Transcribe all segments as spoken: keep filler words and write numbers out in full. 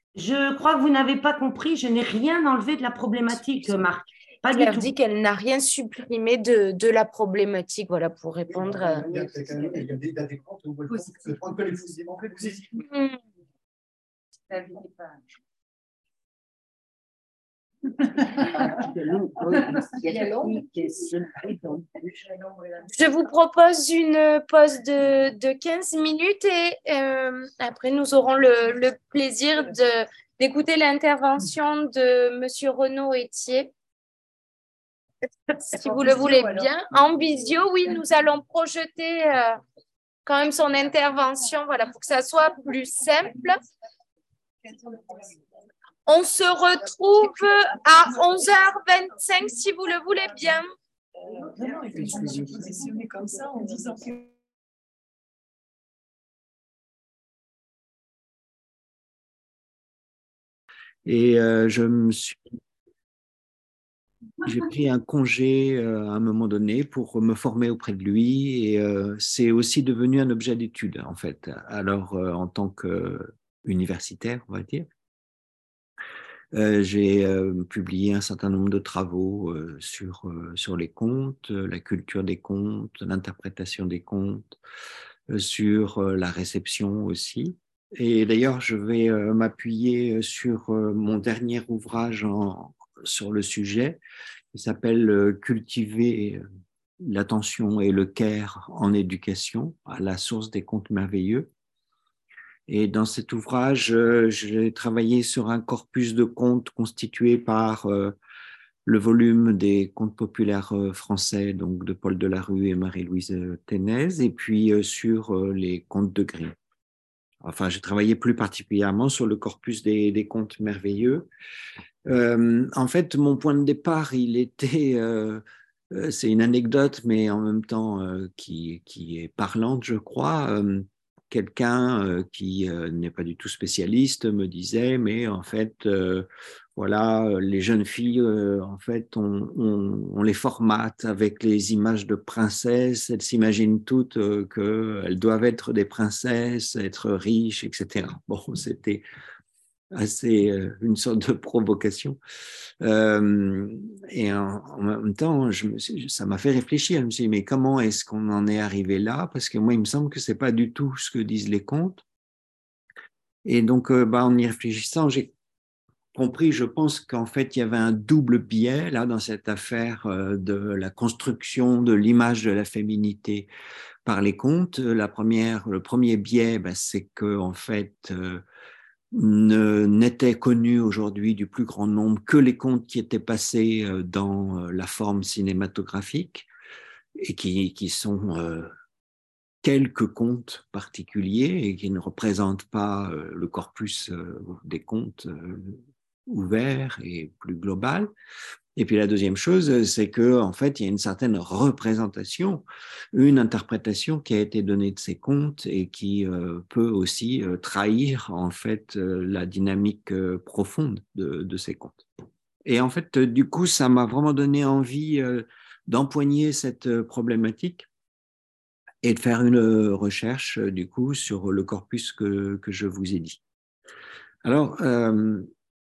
Je crois que vous n'avez pas compris, je n'ai rien enlevé de la problématique, Marc. Pas du Claire tout. dit qu'elle n'a rien supprimé de, de la problématique, voilà, pour répondre. à- Hmm. Je vous propose une pause de, de quinze minutes et euh, après nous aurons le, le plaisir de, d'écouter l'intervention de Monsieur Renaud Etier. Si vous le voulez bien. En visio, oui, nous allons projeter euh, quand même son intervention, voilà, pour que ça soit plus simple. On se retrouve à onze heures vingt-cinq si vous le voulez bien. Et euh, je me suis, j'ai pris un congé euh, à un moment donné pour me former auprès de lui et euh, c'est aussi devenu un objet d'étude en fait. Alors euh, en tant qu'universitaire, on va dire, euh, j'ai euh, publié un certain nombre de travaux euh, sur, euh, sur les contes, euh, la culture des contes, l'interprétation des contes, euh, sur euh, la réception aussi. Et d'ailleurs, je vais euh, m'appuyer sur euh, mon dernier ouvrage en, sur le sujet, qui s'appelle euh, Cultiver l'attention et le care en éducation, à la source des contes merveilleux. Et dans cet ouvrage, euh, j'ai travaillé sur un corpus de contes constitué par euh, le volume des contes populaires euh, français, donc de Paul Delarue et Marie-Louise Ténez, et puis euh, sur euh, les contes de Grimm. Enfin, j'ai travaillé plus particulièrement sur le corpus des, des contes merveilleux. Euh, en fait, mon point de départ, il était, euh, euh, c'est une anecdote, mais en même temps euh, qui, qui est parlante, je crois. Euh, quelqu'un euh, qui euh, n'est pas du tout spécialiste me disait, mais en fait, euh, voilà, les jeunes filles, euh, en fait, on, on, on, les formate avec les images de princesses. Elles s'imaginent toutes euh, qu'elles doivent être des princesses, être riches, et cetera. Bon, c'était assez euh, une sorte de provocation. Euh, et en, en, même temps, je me suis, ça m'a fait réfléchir. Je me suis dit, mais comment est-ce qu'on en est arrivé là? Parce que moi, il me semble que c'est pas du tout ce que disent les contes. Et donc, euh, bah, en y réfléchissant, j'ai compris, je pense qu'en fait, il y avait un double biais là dans cette affaire euh, de la construction de l'image de la féminité par les contes. La première, le premier biais, bah, c'est que en fait, euh, ne n'étaient connus aujourd'hui du plus grand nombre que les contes qui étaient passés euh, dans euh, la forme cinématographique et qui, qui sont euh, quelques contes particuliers et qui ne représentent pas euh, le corpus euh, des contes euh, ouverts et plus global. Et puis la deuxième chose, c'est que en fait, il y a une certaine représentation, une interprétation qui a été donnée de ces contes et qui euh, peut aussi euh, trahir en fait euh, la dynamique euh, profonde de, de ces contes. Et en fait, euh, du coup, ça m'a vraiment donné envie euh, d'empoigner cette euh, problématique et de faire une euh, recherche euh, du coup sur le corpus que, que je vous ai dit. Alors, euh,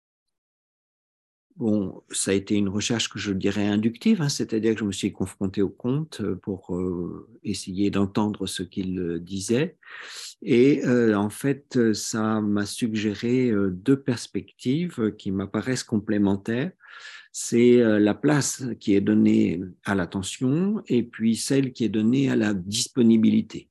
bon, ça a été une recherche que je dirais inductive, hein, c'est-à-dire que je me suis confronté au conte pour euh, essayer d'entendre ce qu'il disait. Et euh, en fait, ça m'a suggéré euh, deux perspectives qui m'apparaissent complémentaires. C'est euh, la place qui est donnée à l'attention et puis celle qui est donnée à la disponibilité.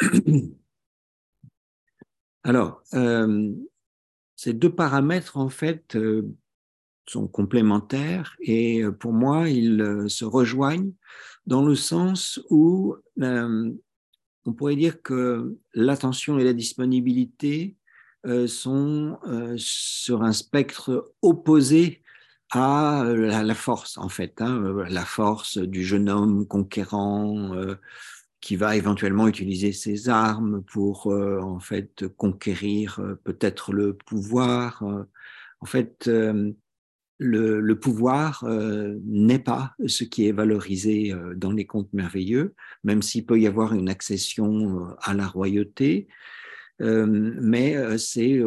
Alors, euh, ces deux paramètres, en fait, euh, sont complémentaires et euh, pour moi, ils euh, se rejoignent dans le sens où euh, on pourrait dire que l'attention et la disponibilité euh, sont euh, sur un spectre opposé à la, la force, en fait, hein, la force du jeune homme conquérant euh, qui va éventuellement utiliser ses armes pour euh, en fait conquérir euh, peut-être le pouvoir. Euh, en fait, euh, le, le pouvoir euh, n'est pas ce qui est valorisé euh, dans les contes merveilleux, même s'il peut y avoir une accession euh, à la royauté, euh, mais euh, c'est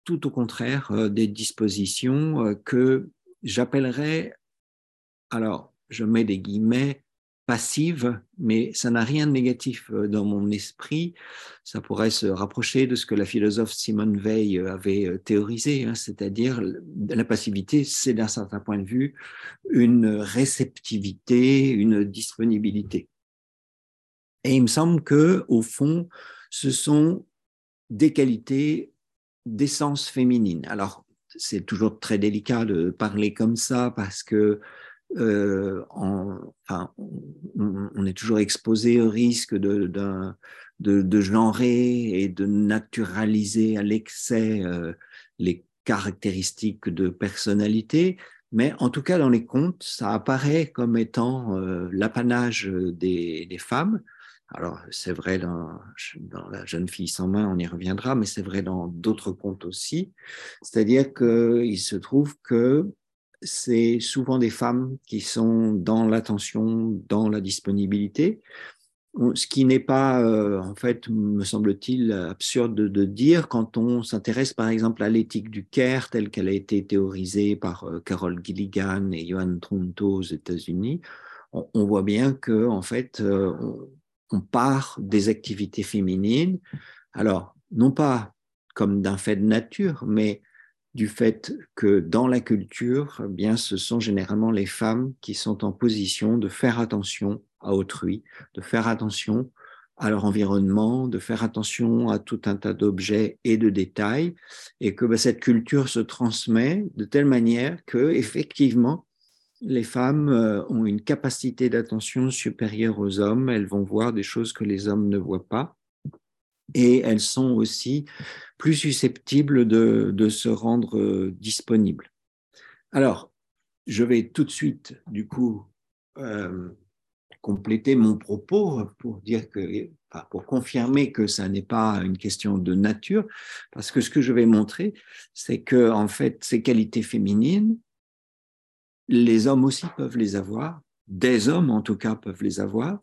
tout au contraire euh, des dispositions euh, que j'appellerais, alors je mets des guillemets, passive, mais ça n'a rien de négatif dans mon esprit. Ça pourrait se rapprocher de ce que la philosophe Simone Weil avait théorisé, hein, c'est-à-dire la passivité, c'est d'un certain point de vue une réceptivité, une disponibilité. Et il me semble que, au fond, ce sont des qualités d'essence féminine. Alors, c'est toujours très délicat de parler comme ça parce que Euh, en, enfin, on, on est toujours exposé au risque de, de, de, de genrer et de naturaliser à l'excès euh, les caractéristiques de personnalité, mais en tout cas dans les contes, ça apparaît comme étant euh, l'apanage des, des femmes. Alors c'est vrai dans, dans La jeune fille sans main, on y reviendra, mais c'est vrai dans d'autres contes aussi. C'est-à-dire qu'il se trouve que c'est souvent des femmes qui sont dans l'attention, dans la disponibilité, ce qui n'est pas, euh, en fait, me semble-t-il, absurde de, de dire quand on s'intéresse, par exemple, à l'éthique du care telle qu'elle a été théorisée par euh, Carol Gilligan et Johan Tronto aux États-Unis. On, on voit bien que, en fait, euh, on, on part des activités féminines. Alors, non pas comme d'un fait de nature, mais du fait que dans la culture, eh bien, ce sont généralement les femmes qui sont en position de faire attention à autrui, de faire attention à leur environnement, de faire attention à tout un tas d'objets et de détails, et que ben, cette culture se transmet de telle manière que, effectivement, les femmes euh, ont une capacité d'attention supérieure aux hommes, elles vont voir des choses que les hommes ne voient pas, et elles sont aussi plus susceptibles de, de se rendre euh, disponibles. Alors, je vais tout de suite, du coup, euh, compléter mon propos pour dire que, enfin, pour confirmer que ça n'est pas une question de nature, parce que ce que je vais montrer, c'est que, en fait, ces qualités féminines, les hommes aussi peuvent les avoir, des hommes en tout cas peuvent les avoir,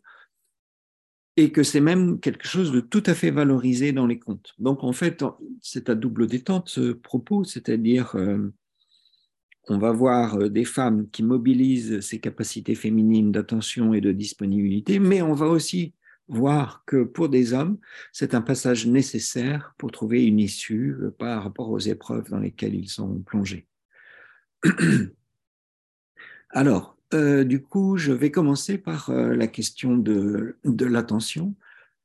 et que c'est même quelque chose de tout à fait valorisé dans les contes. Donc, en fait, c'est à double détente ce propos, c'est-à-dire euh, on va voir des femmes qui mobilisent ces capacités féminines d'attention et de disponibilité, mais on va aussi voir que pour des hommes, c'est un passage nécessaire pour trouver une issue par rapport aux épreuves dans lesquelles ils sont plongés. Alors, euh, du coup, je vais commencer par euh, la question de, de l'attention.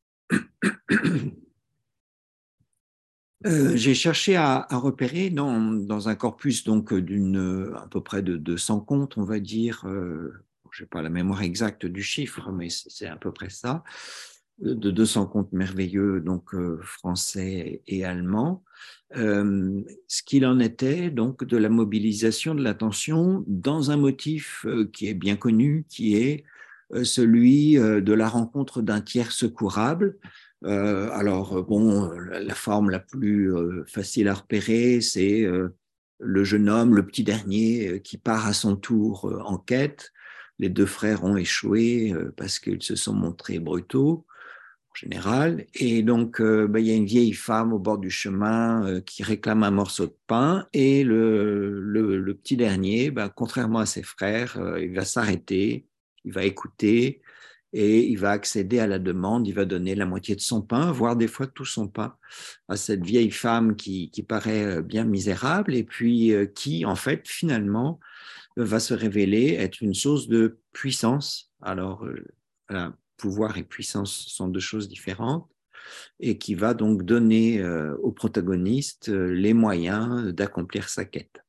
Euh, j'ai cherché à, à repérer dans, dans un corpus donc d'une à peu près de deux cents contes, on va dire, euh, je n'ai pas la mémoire exacte du chiffre, mais c'est à peu près ça, de deux cents contes merveilleux, donc euh, français et allemands, euh, ce qu'il en était donc de la mobilisation de l'attention dans un motif euh, qui est bien connu, qui est euh, celui euh, de la rencontre d'un tiers secourable. Euh, alors, bon, la, la forme la plus euh, facile à repérer, c'est euh, le jeune homme, le petit dernier, euh, qui part à son tour euh, en quête. Les deux frères ont échoué euh, parce qu'ils se sont montrés brutaux, en général. Et donc, euh, ben, il y a une vieille femme au bord du chemin euh, qui réclame un morceau de pain. Et le, le, le petit dernier, ben, contrairement à ses frères, euh, il va s'arrêter, il va écouter, et il va accéder à la demande, il va donner la moitié de son pain, voire des fois tout son pain, à cette vieille femme qui, qui paraît bien misérable et puis euh, qui, en fait, finalement, va se révéler être une source de puissance. Alors, euh, voilà, pouvoir et puissance sont deux choses différentes, et qui va donc donner euh, au protagoniste euh, les moyens d'accomplir sa quête.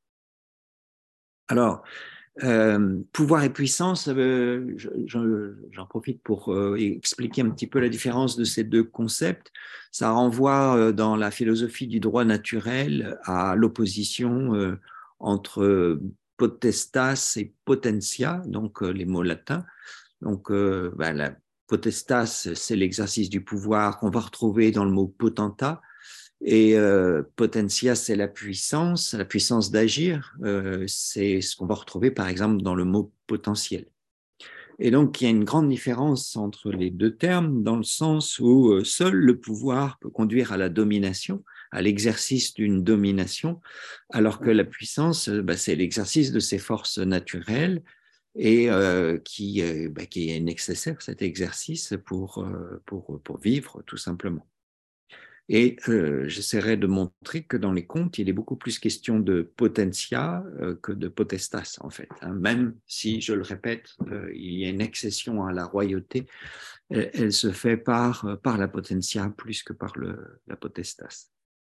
Alors, Euh, pouvoir et puissance, euh, j'en profite pour euh, expliquer un petit peu la différence de ces deux concepts. Ça renvoie euh, dans la philosophie du droit naturel à l'opposition euh, entre potestas et potentia, donc euh, les mots latins. Donc, euh, ben, la potestas, c'est l'exercice du pouvoir qu'on va retrouver dans le mot potenta. Et euh, potentia, c'est la puissance, la puissance d'agir. Euh, c'est ce qu'on va retrouver, par exemple, dans le mot potentiel. Et donc, il y a une grande différence entre les deux termes, dans le sens où euh, seul le pouvoir peut conduire à la domination, à l'exercice d'une domination, alors que la puissance, bah, c'est l'exercice de ses forces naturelles et euh, qui, euh, bah, qui est nécessaire, cet exercice, pour, euh, pour, pour vivre, tout simplement. Et euh, j'essaierai de montrer que dans les contes, il est beaucoup plus question de potentia euh, que de potestas, en fait. Hein. Même si, je le répète, euh, il y a une accession à la royauté, elle, elle se fait par, par la potentia plus que par le, la potestas.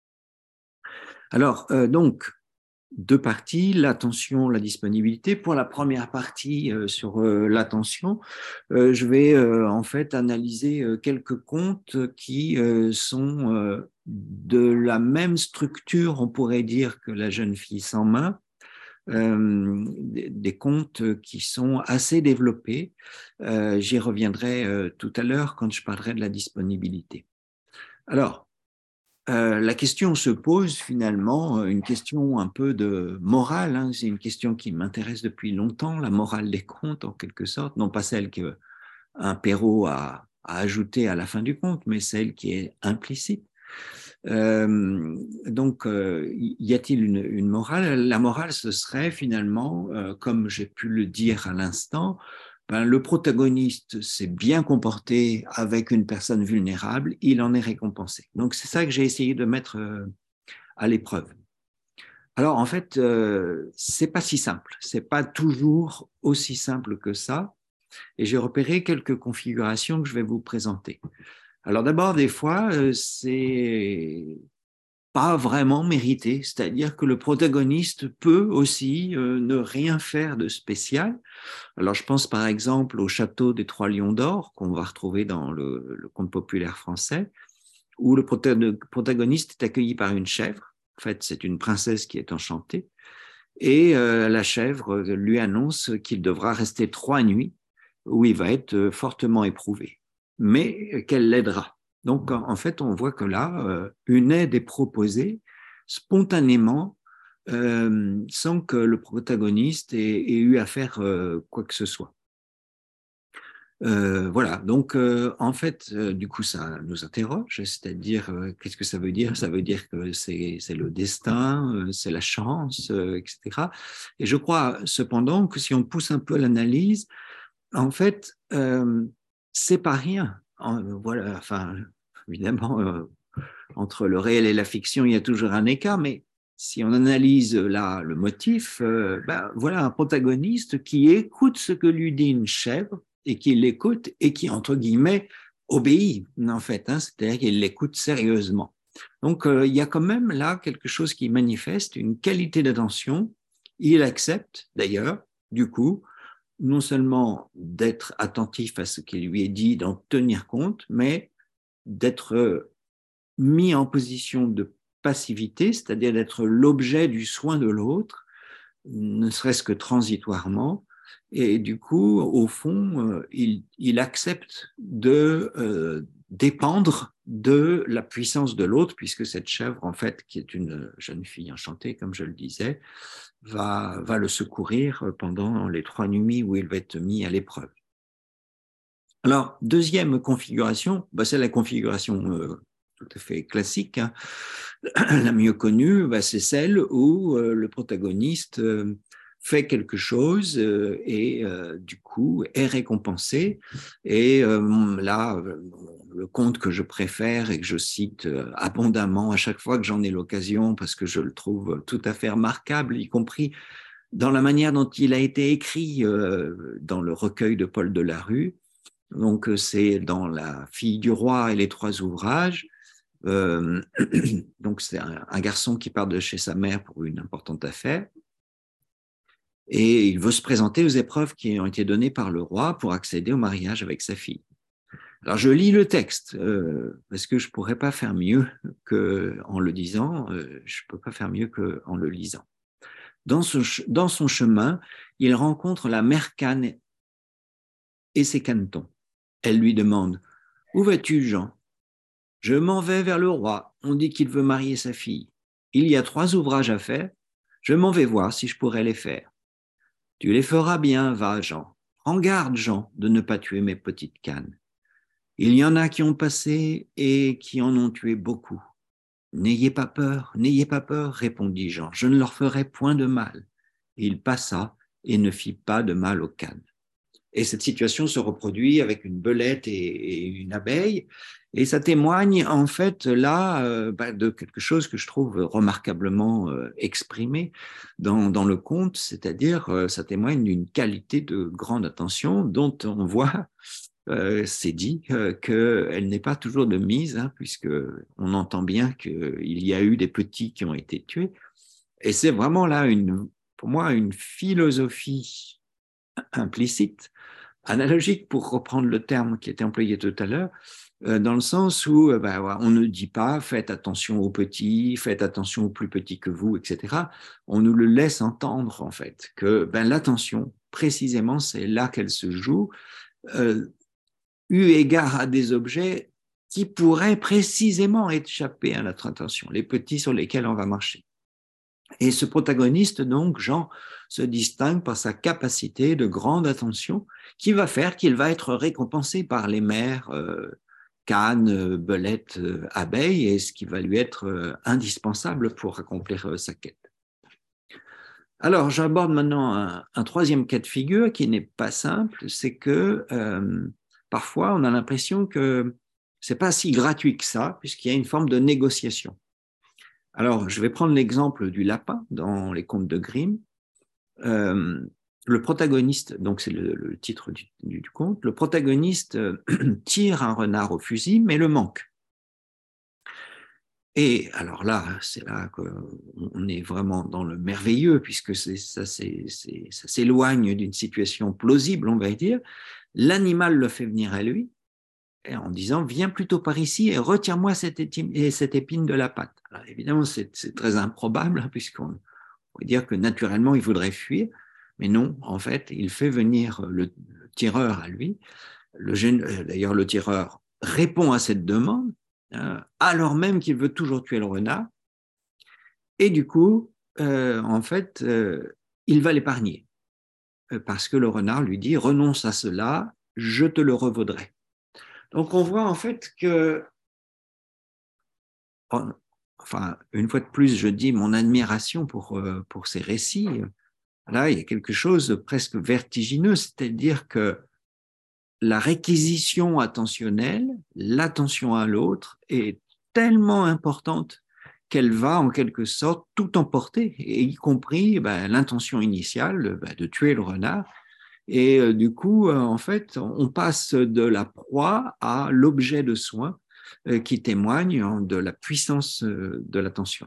Alors, euh, donc, deux parties, l'attention, la disponibilité. Pour la première partie euh, sur euh, l'attention, euh, je vais euh, en fait analyser euh, quelques contes qui euh, sont euh, de la même structure, on pourrait dire, que La jeune fille sans main, euh, des, des contes qui sont assez développés. Euh, j'y reviendrai euh, tout à l'heure quand je parlerai de la disponibilité. Alors, Euh, la question se pose finalement, une question un peu de morale, hein. C'est une question qui m'intéresse depuis longtemps, la morale des contes en quelque sorte, non pas celle qu'un Perrault a, a ajoutée à la fin du conte, mais celle qui est implicite. Euh, donc, euh, y a-t-il une, une morale? La morale, ce serait finalement, euh, comme j'ai pu le dire à l'instant, ben, le protagoniste s'est bien comporté avec une personne vulnérable, il en est récompensé. Donc, c'est ça que j'ai essayé de mettre euh, à l'épreuve. Alors, en fait, euh, c'est pas si simple. C'est pas toujours aussi simple que ça. Et j'ai repéré quelques configurations que je vais vous présenter. Alors, d'abord, des fois, euh, c'est pas vraiment mérité, c'est-à-dire que le protagoniste peut aussi euh, ne rien faire de spécial. Alors je pense par exemple au château des Trois Lions d'Or qu'on va retrouver dans le, le conte populaire français, où le protagoniste est accueilli par une chèvre. En fait, c'est une princesse qui est enchantée, et euh, la chèvre lui annonce qu'il devra rester trois nuits où il va être fortement éprouvé, mais qu'elle l'aidera. Donc, en fait, on voit que là, une aide est proposée spontanément, euh, sans que le protagoniste ait, ait eu à faire euh, quoi que ce soit. Euh, voilà, donc euh, en fait, euh, du coup, ça nous interroge, c'est-à-dire, euh, qu'est-ce que ça veut dire? Ça veut dire que c'est, c'est le destin, euh, c'est la chance, euh, et cetera. Et je crois cependant que si on pousse un peu l'analyse, en fait, euh, c'est pas rien. En, voilà, enfin, évidemment, euh, entre le réel et la fiction, il y a toujours un écart, mais si on analyse là le motif, euh, ben, voilà un protagoniste qui écoute ce que lui dit une chèvre et qui l'écoute et qui, entre guillemets, obéit, en fait, hein, c'est-à-dire qu'il l'écoute sérieusement. Donc, euh, il y a quand même là quelque chose qui manifeste une qualité d'attention. Il accepte, d'ailleurs, du coup, non seulement d'être attentif à ce qui lui est dit, d'en tenir compte, mais d'être mis en position de passivité, c'est-à-dire d'être l'objet du soin de l'autre, ne serait-ce que transitoirement. Et du coup, au fond, euh, il, il accepte de euh, dépendre de la puissance de l'autre, puisque cette chèvre, en fait, qui est une jeune fille enchantée, comme je le disais, va, va le secourir pendant les trois nuits où il va être mis à l'épreuve. Alors, deuxième configuration, bah, c'est la configuration euh, tout à fait classique, hein. La mieux connue, bah, c'est celle où euh, le protagoniste euh, fait quelque chose euh, et euh, du coup est récompensé. Et euh, là, le conte que je préfère et que je cite euh, abondamment à chaque fois que j'en ai l'occasion, parce que je le trouve tout à fait remarquable, y compris dans la manière dont il a été écrit euh, dans le recueil de Paul Delarue. Donc, c'est dans La fille du roi et les trois ouvrages. Euh, donc, c'est un, un garçon qui part de chez sa mère pour une importante affaire. Et il veut se présenter aux épreuves qui ont été données par le roi pour accéder au mariage avec sa fille. Alors, je lis le texte, euh, parce que je ne pourrais pas faire mieux qu'en le disant, euh, je ne peux pas faire mieux qu'en le lisant. Dans, ce, dans son chemin, il rencontre la mère Canne et ses canetons. Elle lui demande « Où vas-tu, Jean ?»« Je m'en vais vers le roi. On dit qu'il veut marier sa fille. Il y a trois ouvrages à faire. Je m'en vais voir si je pourrais les faire. »« Tu les feras bien, va, Jean. Prends garde, Jean, de ne pas tuer mes petites cannes. Il y en a qui ont passé et qui en ont tué beaucoup. « N'ayez pas peur, n'ayez pas peur, répondit Jean, je ne leur ferai point de mal. » Et il passa et ne fit pas de mal au cane. Et cette situation se reproduit avec une belette et, et une abeille. Et ça témoigne en fait là euh, bah, de quelque chose que je trouve remarquablement euh, exprimé dans, dans le conte, c'est-à-dire euh, ça témoigne d'une qualité de grande attention dont on voit, euh, c'est dit, euh, qu'elle n'est pas toujours de mise, hein, puisqu'on entend bien qu'il y a eu des petits qui ont été tués. Et c'est vraiment là, une, pour moi, une philosophie implicite, analogique pour reprendre le terme qui était employé tout à l'heure, euh, dans le sens où euh, ben, on ne dit pas faites attention aux petits, faites attention aux plus petits que vous, et cetera. On nous le laisse entendre en fait que ben, l'attention, précisément, c'est là qu'elle se joue, euh, eu égard à des objets qui pourraient précisément échapper à notre attention, les petits sur lesquels on va marcher. Et ce protagoniste, donc, Jean, se distingue par sa capacité de grande attention qui va faire qu'il va être récompensé par les mères euh, canes, belettes, euh, abeilles, et ce qui va lui être euh, indispensable pour accomplir euh, sa quête. Alors, j'aborde maintenant un, un troisième cas de figure qui n'est pas simple, c'est que euh, parfois on a l'impression que c'est pas si gratuit que ça, puisqu'il y a une forme de négociation. Alors, je vais prendre l'exemple du lapin dans les contes de Grimm. Euh, le protagoniste, donc c'est le, le titre du, du, du conte, le protagoniste euh, tire un renard au fusil, mais le manque. Et alors là, c'est là qu'on est vraiment dans le merveilleux, puisque c'est, ça, c'est, c'est, ça s'éloigne d'une situation plausible, on va dire. L'animal le fait venir à lui, en disant « Viens plutôt par ici et retire-moi cette, cette épine de la patte ». Alors évidemment, c'est, c'est très improbable, hein, puisqu'on pourrait dire que naturellement, il voudrait fuir, mais non, en fait, il fait venir le, le tireur à lui. Le, d'ailleurs, le tireur répond à cette demande, hein, alors même qu'il veut toujours tuer le renard, et du coup, euh, en fait, euh, il va l'épargner, parce que le renard lui dit « Renonce à cela, je te le revaudrai ». Donc, on voit en fait que, enfin, une fois de plus, je dis mon admiration pour, pour ces récits. Là, il y a quelque chose de presque vertigineux, c'est-à-dire que la réquisition attentionnelle, l'attention à l'autre est tellement importante qu'elle va en quelque sorte tout emporter, et y compris ben, l'intention initiale ben, de tuer le renard. Et euh, du coup, euh, en fait, on passe de la proie à l'objet de soin euh, qui témoigne hein, de la puissance euh, de l'attention.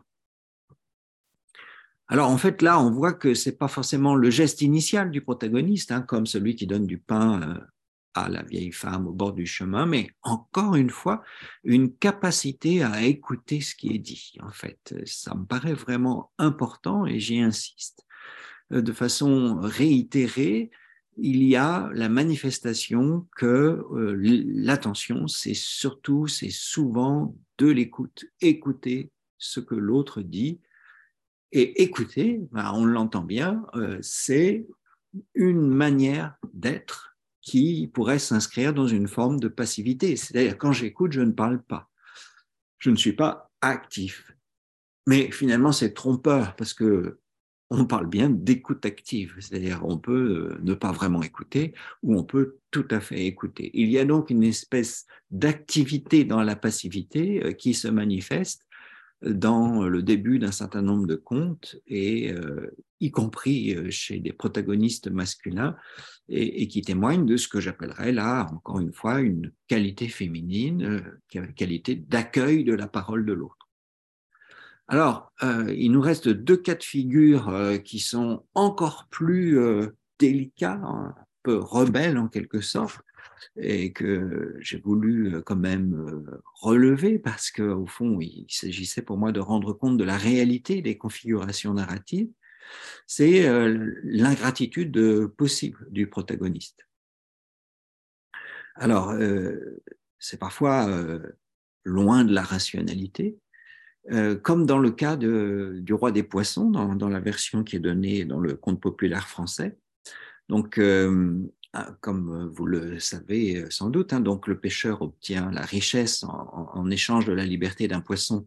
Alors, en fait, là, on voit que c'est pas forcément le geste initial du protagoniste, hein, comme celui qui donne du pain euh, à la vieille femme au bord du chemin, mais encore une fois, une capacité à écouter ce qui est dit. En fait, ça me paraît vraiment important et j'y insiste. De façon réitérée, il y a la manifestation que euh, l'attention, c'est surtout, c'est souvent de l'écoute. Écouter ce que l'autre dit. Et écouter, ben, on l'entend bien, euh, c'est une manière d'être qui pourrait s'inscrire dans une forme de passivité. C'est-à-dire, quand j'écoute, je ne parle pas. Je ne suis pas actif. Mais finalement, c'est trompeur parce que on parle bien d'écoute active, c'est-à-dire on peut ne pas vraiment écouter ou on peut tout à fait écouter. Il y a donc une espèce d'activité dans la passivité qui se manifeste dans le début d'un certain nombre de contes, et euh, y compris chez des protagonistes masculins, et, et qui témoignent de ce que j'appellerais là, encore une fois, une qualité féminine, euh, qualité d'accueil de la parole de l'autre. Alors, euh, il nous reste deux cas de figure euh, qui sont encore plus euh, délicats, un peu rebelles en quelque sorte, et que j'ai voulu quand même euh, relever parce qu'au fond, il s'agissait pour moi de rendre compte de la réalité des configurations narratives. C'est euh, l'ingratitude possible du protagoniste. Alors, euh, c'est parfois euh, loin de la rationalité, Euh, comme dans le cas de, du Roi des Poissons, dans, dans la version qui est donnée dans le conte populaire français. Donc, euh, comme vous le savez sans doute, hein, donc le pêcheur obtient la richesse en, en échange de la liberté d'un poisson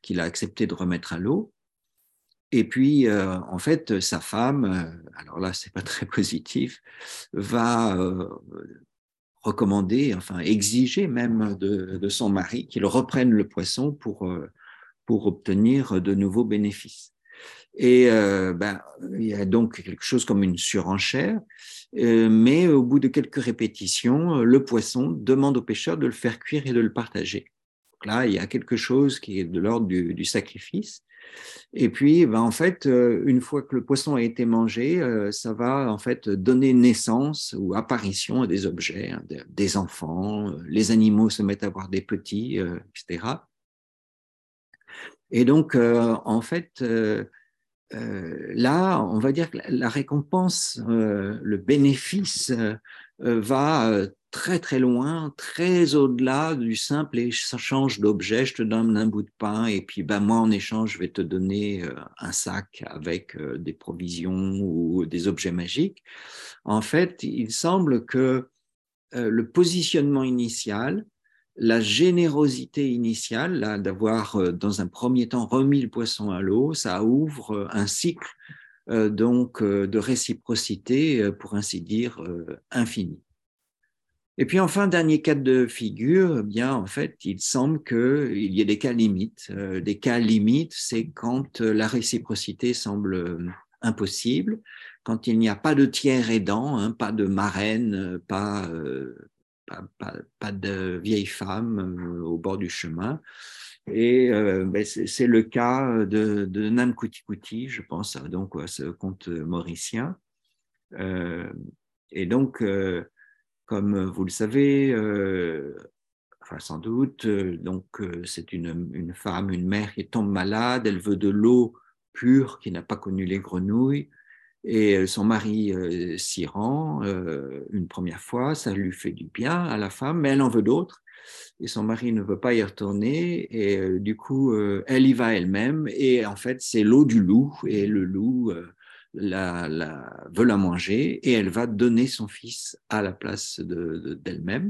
qu'il a accepté de remettre à l'eau. Et puis, euh, en fait, sa femme, euh, alors là, c'est pas très positif, va euh, recommander, enfin exiger même de, de son mari qu'il reprenne le poisson pour, euh, pour obtenir de nouveaux bénéfices. Et euh, ben, il y a donc quelque chose comme une surenchère, euh, mais au bout de quelques répétitions, le poisson demande au pêcheur de le faire cuire et de le partager. Donc là, il y a quelque chose qui est de l'ordre du, du sacrifice. Et puis, ben, en fait, une fois que le poisson a été mangé, ça va en fait donner naissance ou apparition à des objets, hein, des enfants, les animaux se mettent à avoir des petits, euh, et cetera. Et donc, euh, en fait, euh, euh, là, on va dire que la récompense, euh, le bénéfice euh, va euh, très très loin, très au-delà du simple échange d'objets. Je te donne un bout de pain et puis ben, moi en échange, je vais te donner euh, un sac avec euh, des provisions ou des objets magiques. En fait, il semble que euh, le positionnement initial, la générosité initiale, là, d'avoir euh, dans un premier temps remis le poisson à l'eau, ça ouvre euh, un cycle euh, donc euh, de réciprocité, euh, pour ainsi dire, euh, infini. Et puis enfin, dernier cas de figure, eh bien en fait, il semble qu'il y ait des cas limites. Euh, des cas limites, c'est quand euh, la réciprocité semble euh, impossible, quand il n'y a pas de tiers aidant, hein, pas de marraine, pas, euh, pas, pas, pas de vieille femme euh, au bord du chemin. Et euh, ben, c'est le cas de, de Nam Kuti Kuti, je pense, donc à ce conte mauricien. Euh, et donc, euh, comme vous le savez, euh, enfin sans doute, euh, donc euh, c'est une, une femme, une mère qui tombe malade, elle veut de l'eau pure qui n'a pas connu les grenouilles, et son mari euh, s'y rend euh, une première fois, ça lui fait du bien à la femme, mais elle en veut d'autres, et son mari ne veut pas y retourner, et euh, du coup, euh, elle y va elle-même, et en fait, c'est l'eau du loup, et le loup euh, la, la, veut la manger, et elle va donner son fils à la place de, de, d'elle-même.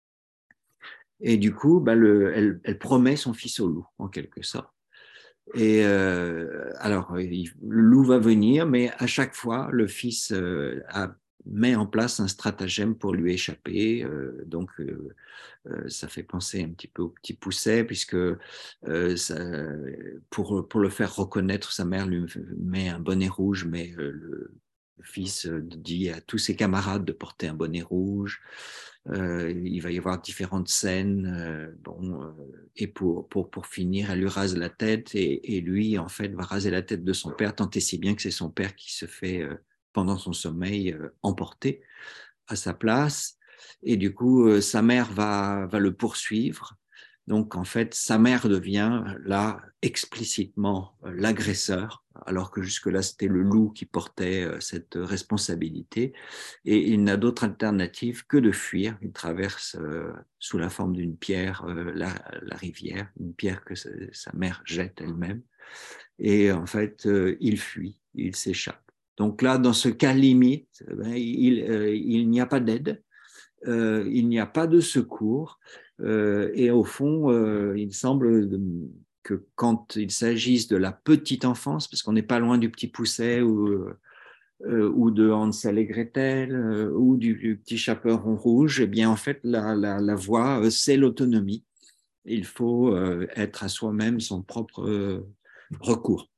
Et du coup, bah, le, elle, elle promet son fils au loup, en quelque sorte. Et euh, alors, il, le loup va venir, mais à chaque fois, le fils euh, a, met en place un stratagème pour lui échapper. Euh, donc, euh, euh, ça fait penser un petit peu au petit Pousset, puisque euh, ça, pour, pour le faire reconnaître, sa mère lui met un bonnet rouge, mais euh, le, le fils dit à tous ses camarades de porter un bonnet rouge. Euh, il va y avoir différentes scènes, euh, bon, euh, et pour, pour, pour finir, elle lui rase la tête, et, et lui, en fait, va raser la tête de son père, tant et si bien que c'est son père qui se fait, euh, pendant son sommeil, euh, emporter à sa place, et du coup, euh, sa mère va, va le poursuivre. Donc, en fait, sa mère devient là explicitement euh, l'agresseur, alors que jusque-là, c'était le loup qui portait euh, cette responsabilité. Et il n'a d'autre alternative que de fuir. Il traverse euh, sous la forme d'une pierre euh, la, la rivière, une pierre que sa, sa mère jette elle-même. Et en fait, euh, il fuit, il s'échappe. Donc là, dans ce cas limite, ben, il, euh, il n'y a pas d'aide. Euh, il n'y a pas de secours, euh, et au fond, euh, il semble que quand il s'agisse de la petite enfance, parce qu'on n'est pas loin du petit Pousset ou, euh, ou de Hansel et Gretel euh, ou du, du petit chaperon rouge, eh bien en fait la, la, la voie, euh, c'est l'autonomie. Il faut euh, être à soi-même son propre euh, recours.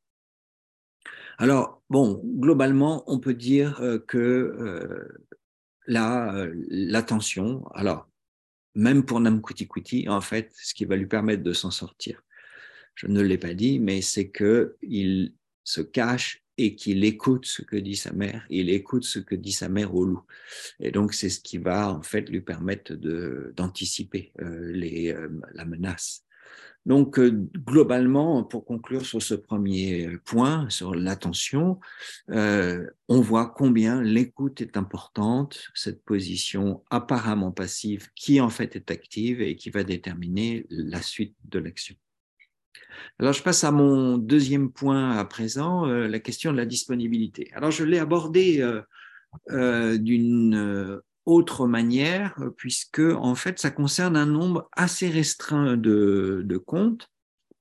Alors bon, globalement, on peut dire euh, que euh, là, euh, l'attention, alors même pour Nam Kuti Kuti, en fait, ce qui va lui permettre de s'en sortir, je ne l'ai pas dit, mais c'est qu'il se cache et qu'il écoute ce que dit sa mère, il écoute ce que dit sa mère au loup. Et donc, c'est ce qui va, en fait, lui permettre de, d'anticiper euh, les, euh, la menace. Donc, euh, globalement, pour conclure sur ce premier point, sur l'attention, euh, on voit combien l'écoute est importante, cette position apparemment passive qui en fait est active et qui va déterminer la suite de l'action. Alors, je passe à mon deuxième point à présent, euh, la question de la disponibilité. Alors, je l'ai abordé euh, euh, d'une autre manière, puisque en fait, ça concerne un nombre assez restreint de, de contes.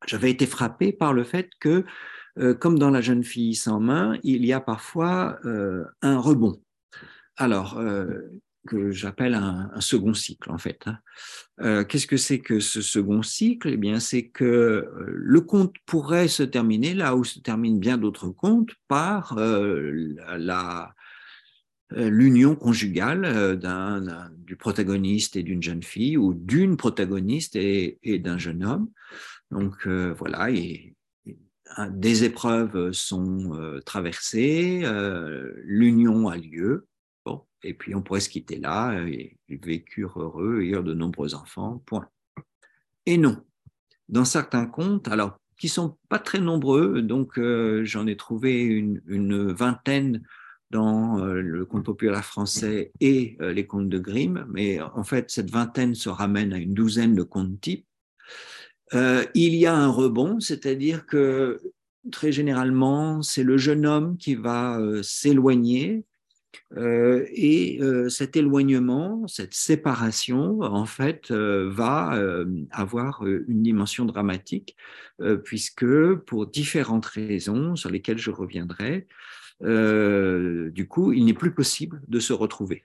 j'avais été frappé par le fait que, euh, comme dans la jeune fille sans main, il y a parfois euh, un rebond. Alors, euh, que j'appelle un, un second cycle, en fait. Hein. Euh, qu'est-ce que c'est que ce second cycle? Eh bien, c'est que euh, le conte pourrait se terminer là où se terminent bien d'autres contes par euh, la, la l'union conjugale euh, d'un, d'un, du protagoniste et d'une jeune fille ou d'une protagoniste et, et d'un jeune homme. Donc euh, voilà, et, et, des épreuves sont euh, traversées, euh, l'union a lieu, bon, et puis on pourrait se quitter là, et ils vécurent heureux et eurent de nombreux enfants, point. Et non, dans certains contes, alors qui sont pas très nombreux, donc euh, j'en ai trouvé une, une vingtaine dans euh, le conte populaire français et euh, les contes de Grimm, mais en fait cette vingtaine se ramène à une douzaine de contes types. Euh, il y a un rebond, c'est-à-dire que très généralement c'est le jeune homme qui va euh, s'éloigner. Euh, et euh, cet éloignement, cette séparation, en fait, euh, va euh, avoir une dimension dramatique, euh, puisque pour différentes raisons sur lesquelles je reviendrai, euh, du coup, il n'est plus possible de se retrouver.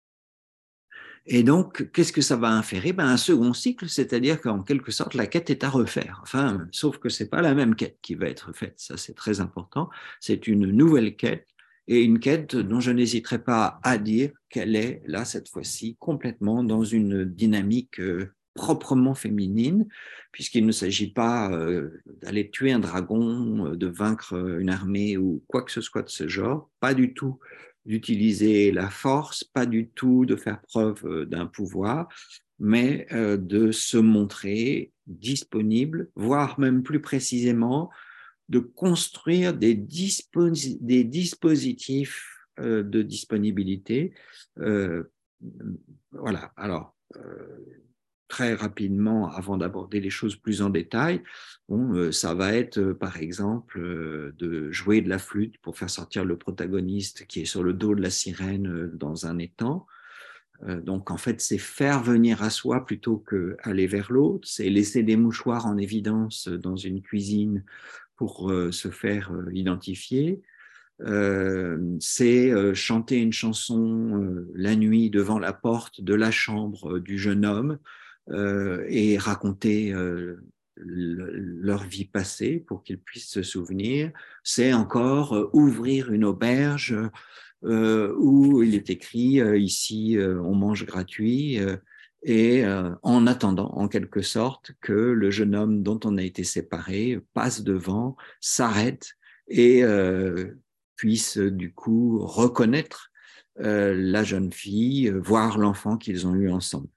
Et donc, qu'est-ce que ça va inférer? Ben, un second cycle, c'est-à-dire qu'en quelque sorte, la quête est à refaire. Enfin, sauf que c'est pas la même quête qui va être faite. Ça, c'est très important. C'est une nouvelle quête et une quête dont je n'hésiterai pas à dire qu'elle est, là, cette fois-ci, complètement dans une dynamique euh, proprement féminine, puisqu'il ne s'agit pas euh, d'aller tuer un dragon, euh, de vaincre une armée ou quoi que ce soit de ce genre. Pas du tout d'utiliser la force, pas du tout de faire preuve d'un pouvoir, mais euh, de se montrer disponible, voire même plus précisément, de construire des, disposi- des dispositifs euh, de disponibilité. Euh, voilà, alors, euh, très rapidement, avant d'aborder les choses plus en détail, bon, euh, ça va être, euh, par exemple, euh, de jouer de la flûte pour faire sortir le protagoniste qui est sur le dos de la sirène euh, dans un étang. Euh, donc, en fait, c'est faire venir à soi plutôt qu'aller vers l'autre. C'est laisser des mouchoirs en évidence dans une cuisine pour euh, se faire euh, identifier. Euh, c'est euh, chanter une chanson euh, la nuit devant la porte de la chambre euh, du jeune homme euh, et raconter euh, le, leur vie passée pour qu'ils puissent se souvenir. C'est encore euh, ouvrir une auberge euh, où il est écrit euh, ici euh, on mange gratuit euh, et euh, en attendant en quelque sorte que le jeune homme dont on a été séparé passe devant, s'arrête et euh, puisse du coup reconnaître euh, la jeune fille, euh, voir l'enfant qu'ils ont eu ensemble.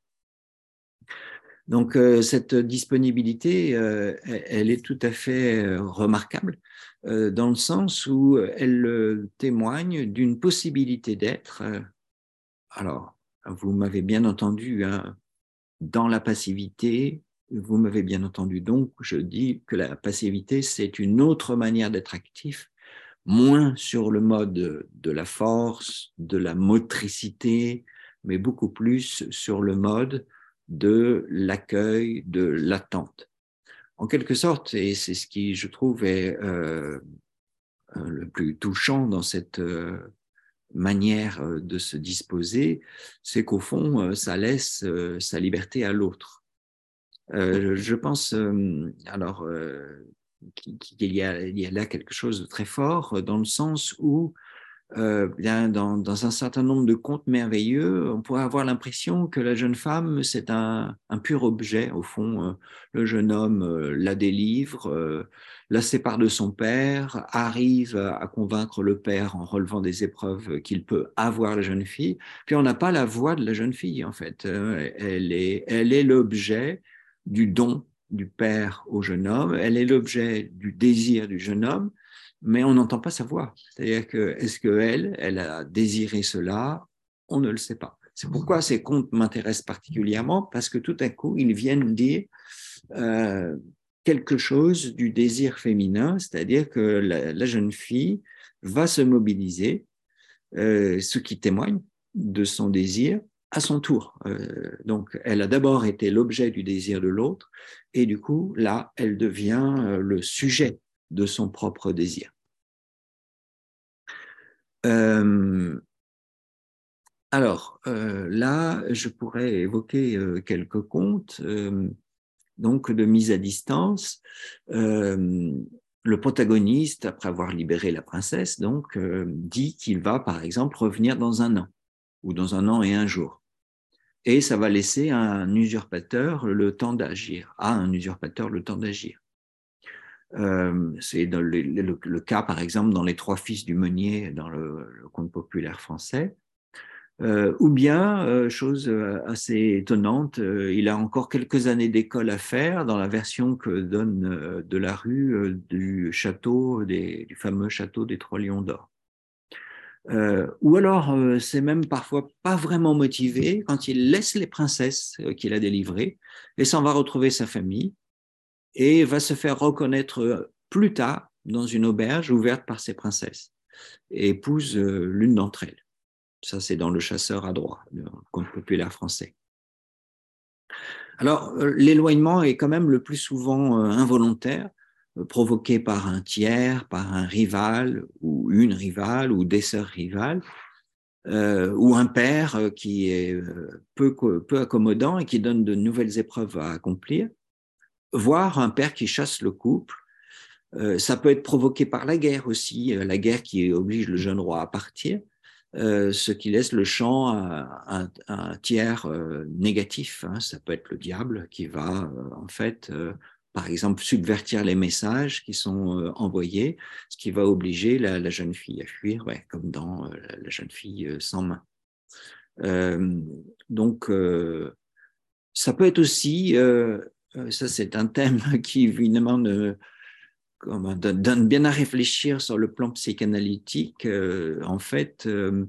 Donc euh, cette disponibilité, euh, elle est tout à fait euh, remarquable euh, dans le sens où elle euh, témoigne d'une possibilité d'être. Euh, alors, vous m'avez bien entendu, hein, dans la passivité, vous m'avez bien entendu, donc je dis que la passivité, c'est une autre manière d'être actif, moins sur le mode de la force, de la motricité, mais beaucoup plus sur le mode de l'accueil, de l'attente. En quelque sorte, et c'est ce qui, je trouve, est euh, le plus touchant dans cette euh, manière de se disposer, c'est qu'au fond, ça laisse euh, sa liberté à l'autre. Euh, je pense, euh, alors, euh, qu'il y a, il y a là quelque chose de très fort dans le sens où, euh, bien, dans, dans un certain nombre de contes merveilleux, on pourrait avoir l'impression que la jeune femme, c'est un, un pur objet. Au fond, euh, le jeune homme euh, la délivre, euh, la sépare de son père, arrive à, à convaincre le père en relevant des épreuves qu'il peut avoir la jeune fille. Puis on n'a pas la voix de la jeune fille, en fait. Euh, elle est, elle est l'objet du don du père au jeune homme, elle est l'objet du désir du jeune homme, mais on n'entend pas sa voix. C'est-à-dire que est-ce qu'elle, elle a désiré cela? On ne le sait pas. C'est pourquoi ces contes m'intéressent particulièrement, parce que tout à coup, ils viennent dire euh, quelque chose du désir féminin, c'est-à-dire que la, la jeune fille va se mobiliser, euh, ce qui témoigne de son désir, à son tour. Euh, donc, elle a d'abord été l'objet du désir de l'autre, et du coup, là, elle devient euh, le sujet de son propre désir. Euh, alors, euh, là, je pourrais évoquer euh, quelques contes, euh, donc de mise à distance. Euh, le protagoniste, après avoir libéré la princesse, donc, euh, dit qu'il va, par exemple, revenir dans un an, ou dans un an et un jour. Et ça va laisser à un usurpateur le temps d'agir, à un usurpateur le temps d'agir. Euh, c'est dans le, le, le cas, par exemple, dans Les Trois Fils du Meunier, dans le, le conte populaire français. Euh, ou bien, euh, chose assez étonnante, euh, il a encore quelques années d'école à faire dans la version que donne euh, Delarue euh, du château, des, du fameux château des Trois Lions d'Or. Euh, ou alors, euh, c'est même parfois pas vraiment motivé quand il laisse les princesses euh, qu'il a délivrées et s'en va retrouver sa famille et va se faire reconnaître plus tard dans une auberge ouverte par ses princesses et épouse euh, l'une d'entre elles. Ça, c'est dans Le Chasseur à droit, le conte populaire français. Alors, euh, l'éloignement est quand même le plus souvent euh, involontaire, euh, provoqué par un tiers, par un rival ou une rivale ou des sœurs rivales. Euh, ou un père euh, qui est euh, peu, peu accommodant et qui donne de nouvelles épreuves à accomplir, voire un père qui chasse le couple. Euh, ça peut être provoqué par la guerre aussi, euh, la guerre qui oblige le jeune roi à partir, euh, ce qui laisse le champ à, à, à un tiers euh, négatif. Hein. Ça peut être le diable qui va euh, en fait euh, par exemple, subvertir les messages qui sont euh, envoyés, ce qui va obliger la, la jeune fille à fuir, ouais, comme dans euh, la, la jeune fille euh, sans main. Euh, donc, euh, ça peut être aussi, euh, ça c'est un thème qui évidemment ne, comment, donne bien à réfléchir sur le plan psychanalytique. Euh, en fait, euh,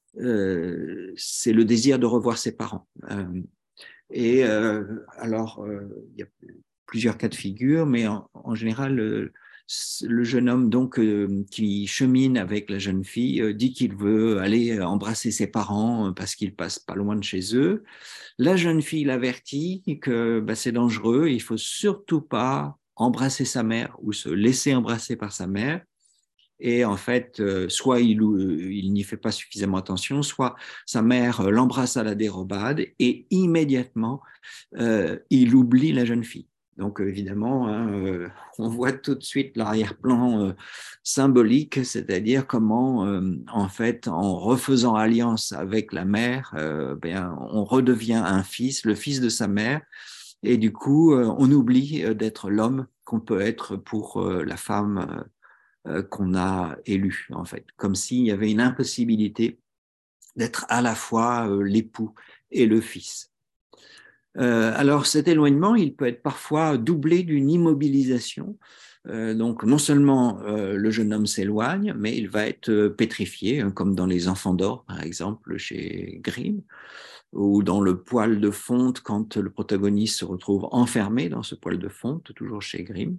euh, c'est le désir de revoir ses parents. Euh, et euh, alors, euh, il y a plusieurs cas de figure, mais en, en général, le, le jeune homme donc euh, qui chemine avec la jeune fille euh, dit qu'il veut aller embrasser ses parents parce qu'il passe pas loin de chez eux. La jeune fille l'avertit que bah, c'est dangereux, il faut surtout pas embrasser sa mère ou se laisser embrasser par sa mère. Et en fait, euh, soit il, euh, il n'y fait pas suffisamment attention, soit sa mère euh, l'embrasse à la dérobade et immédiatement, euh, il oublie la jeune fille. Donc évidemment, hein, euh, on voit tout de suite l'arrière-plan euh, symbolique, c'est-à-dire comment, euh, en fait, en refaisant alliance avec la mère, euh, ben, on redevient un fils, le fils de sa mère, et du coup, euh, on oublie d'être l'homme qu'on peut être pour euh, la femme euh, qu'on a élue, en fait, comme s'il y avait une impossibilité d'être à la fois euh, l'époux et le fils. Euh, alors cet éloignement, il peut être parfois doublé d'une immobilisation. Euh, donc non seulement euh, le jeune homme s'éloigne, mais il va être euh, pétrifié, hein, comme dans Les Enfants d'or, par exemple, chez Grimm, ou dans Le Poêle de fonte, quand le protagoniste se retrouve enfermé dans ce poêle de fonte, toujours chez Grimm.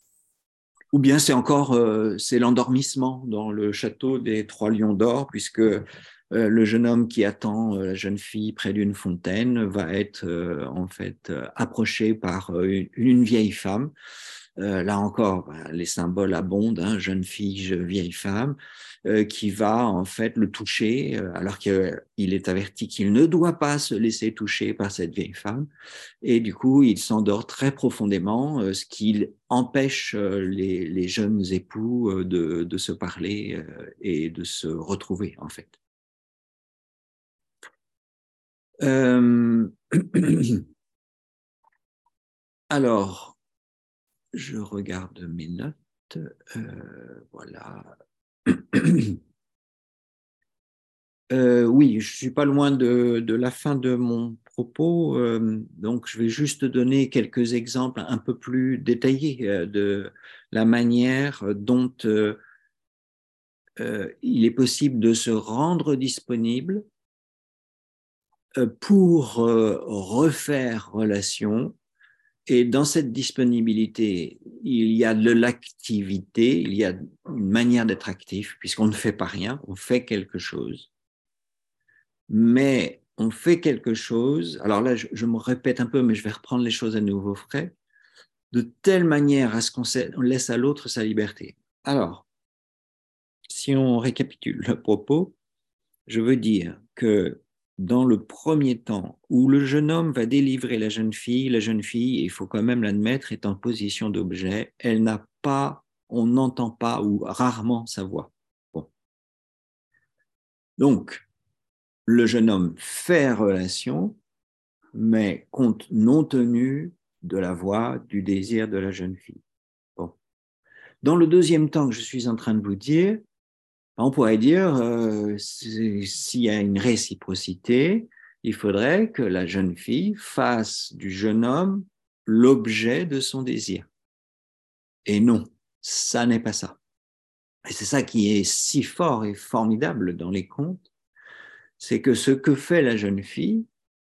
Ou bien c'est encore euh, c'est l'endormissement dans Le Château des Trois Lions d'Or, puisque euh, le jeune homme qui attend euh, la jeune fille près d'une fontaine va être euh, en fait euh, approché par euh, une, une vieille femme. Euh, là encore, bah, les symboles abondent, hein, jeune fille, vieille femme, euh, qui va en fait le toucher, euh, alors qu'il est averti qu'il ne doit pas se laisser toucher par cette vieille femme. Et du coup, il s'endort très profondément, euh, ce qui empêche euh, les, les jeunes époux euh, de, de se parler euh, et de se retrouver, en fait. Euh... Alors, je regarde mes notes. Euh, voilà. Euh, oui, je suis pas loin de, de la fin de mon propos, euh, donc je vais juste donner quelques exemples un peu plus détaillés euh, de la manière dont euh, euh, il est possible de se rendre disponible euh, pour euh, refaire relation. Et dans cette disponibilité, il y a de l'activité, il y a une manière d'être actif, puisqu'on ne fait pas rien, on fait quelque chose. Mais on fait quelque chose, alors là, je, je me répète un peu, mais je vais reprendre les choses à nouveau frais, de telle manière à ce qu'on on laisse à l'autre sa liberté. Alors, si on récapitule le propos, je veux dire que dans le premier temps où le jeune homme va délivrer la jeune fille, la jeune fille, il faut quand même l'admettre, est en position d'objet, elle n'a pas, on n'entend pas ou rarement sa voix. Bon. Donc, le jeune homme fait relation, mais compte non tenu de la voix, du désir de la jeune fille. Bon. Dans le deuxième temps que je suis en train de vous dire, on pourrait dire, euh, s'il y a une réciprocité, il faudrait que la jeune fille fasse du jeune homme l'objet de son désir. Et non, ça n'est pas ça. Et c'est ça qui est si fort et formidable dans les contes, c'est que ce que fait la jeune fille,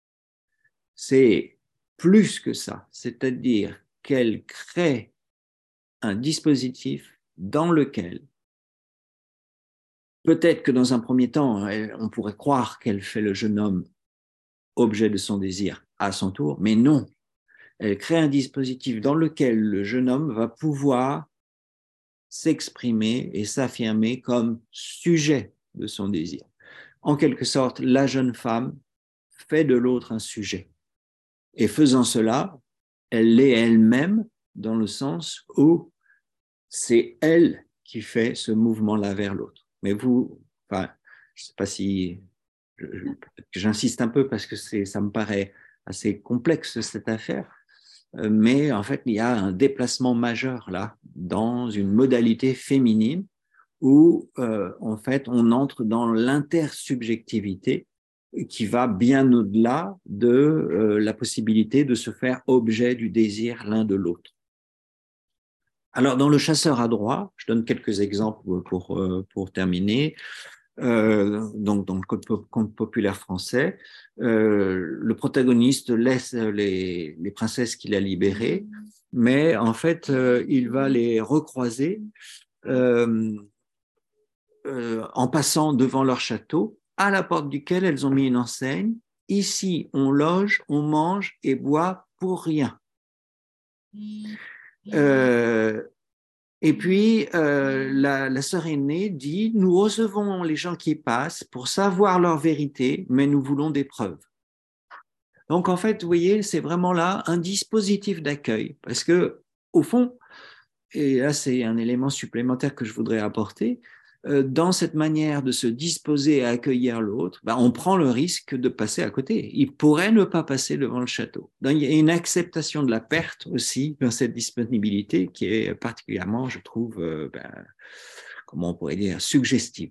c'est plus que ça, c'est-à-dire qu'elle crée un dispositif dans lequel peut-être que dans un premier temps, on pourrait croire qu'elle fait le jeune homme objet de son désir à son tour, mais non. Elle crée un dispositif dans lequel le jeune homme va pouvoir s'exprimer et s'affirmer comme sujet de son désir. En quelque sorte, la jeune femme fait de l'autre un sujet. Et faisant cela, elle l'est elle-même dans le sens où c'est elle qui fait ce mouvement-là vers l'autre. Mais vous, enfin, je ne sais pas si je, je, j'insiste un peu parce que c'est, ça me paraît assez complexe cette affaire, mais en fait, il y a un déplacement majeur là dans une modalité féminine où euh, en fait on entre dans l'intersubjectivité qui va bien au-delà de euh, la possibilité de se faire objet du désir l'un de l'autre. Alors, dans Le chasseur à droit, je donne quelques exemples pour, euh, pour terminer. Euh, donc, dans le conte populaire français, euh, le protagoniste laisse les, les princesses qu'il a libérées, mais en fait, euh, il va les recroiser euh, euh, en passant devant leur château, à la porte duquel elles ont mis une enseigne. Ici, on loge, on mange et boit pour rien. Euh, Et puis, euh, la, la sœur aînée dit, nous recevons les gens qui passent pour savoir leur vérité, mais nous voulons des preuves. Donc, en fait, vous voyez, c'est vraiment là un dispositif d'accueil. Parce que, au fond, et là, c'est un élément supplémentaire que je voudrais apporter, euh, dans cette manière de se disposer à accueillir l'autre, ben, on prend le risque de passer à côté. Il pourrait ne pas passer devant le château. Donc, il y a une acceptation de la perte aussi dans cette disponibilité qui est particulièrement, je trouve, euh, ben, comment on pourrait dire, suggestive.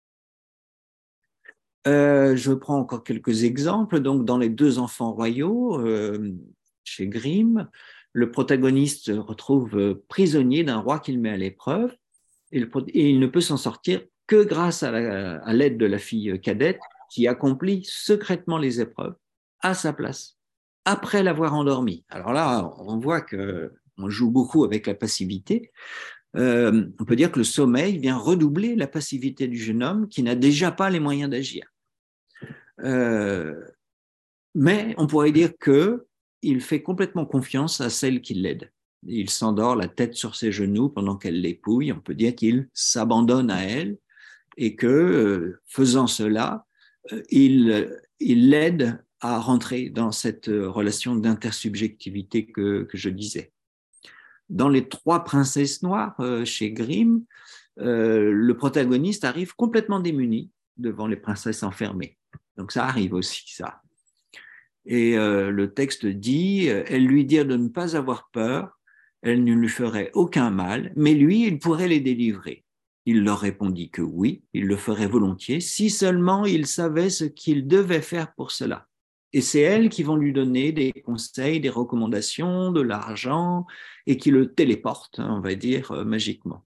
Euh, je prends encore quelques exemples. Donc, dans Les Deux enfants royaux, euh, chez Grimm, le protagoniste se retrouve prisonnier d'un roi qu'il met à l'épreuve et, le, et il ne peut s'en sortir que grâce à, la, à l'aide de la fille cadette qui accomplit secrètement les épreuves à sa place, après l'avoir endormi. Alors là, on voit qu'on joue beaucoup avec la passivité. Euh, on peut dire que le sommeil vient redoubler la passivité du jeune homme qui n'a déjà pas les moyens d'agir. Euh, mais on pourrait dire qu'il fait complètement confiance à celle qui l'aide. Il s'endort la tête sur ses genoux pendant qu'elle l'épouille. On peut dire qu'il s'abandonne à elle et que, euh, faisant cela, euh, il, il l'aide à rentrer dans cette relation d'intersubjectivité que, que je disais. Dans Les Trois princesses noires, euh, chez Grimm, euh, le protagoniste arrive complètement démuni devant les princesses enfermées. Donc ça arrive aussi, ça. Et euh, le texte dit, elles lui dirent de ne pas avoir peur, elles ne lui feraient aucun mal, mais lui, il pourrait les délivrer. Il leur répondit que oui, il le ferait volontiers, si seulement il savait ce qu'il devait faire pour cela. Et c'est elles qui vont lui donner des conseils, des recommandations, de l'argent, et qui le téléportent, on va dire, euh, magiquement.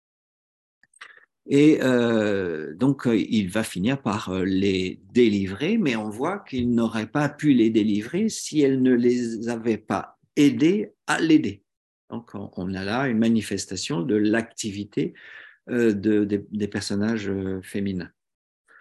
Et euh, donc, il va finir par les délivrer, mais on voit qu'il n'aurait pas pu les délivrer si elle ne les avait pas aidés à l'aider. Donc, on a là une manifestation de l'activité euh, de, de, des personnages féminins.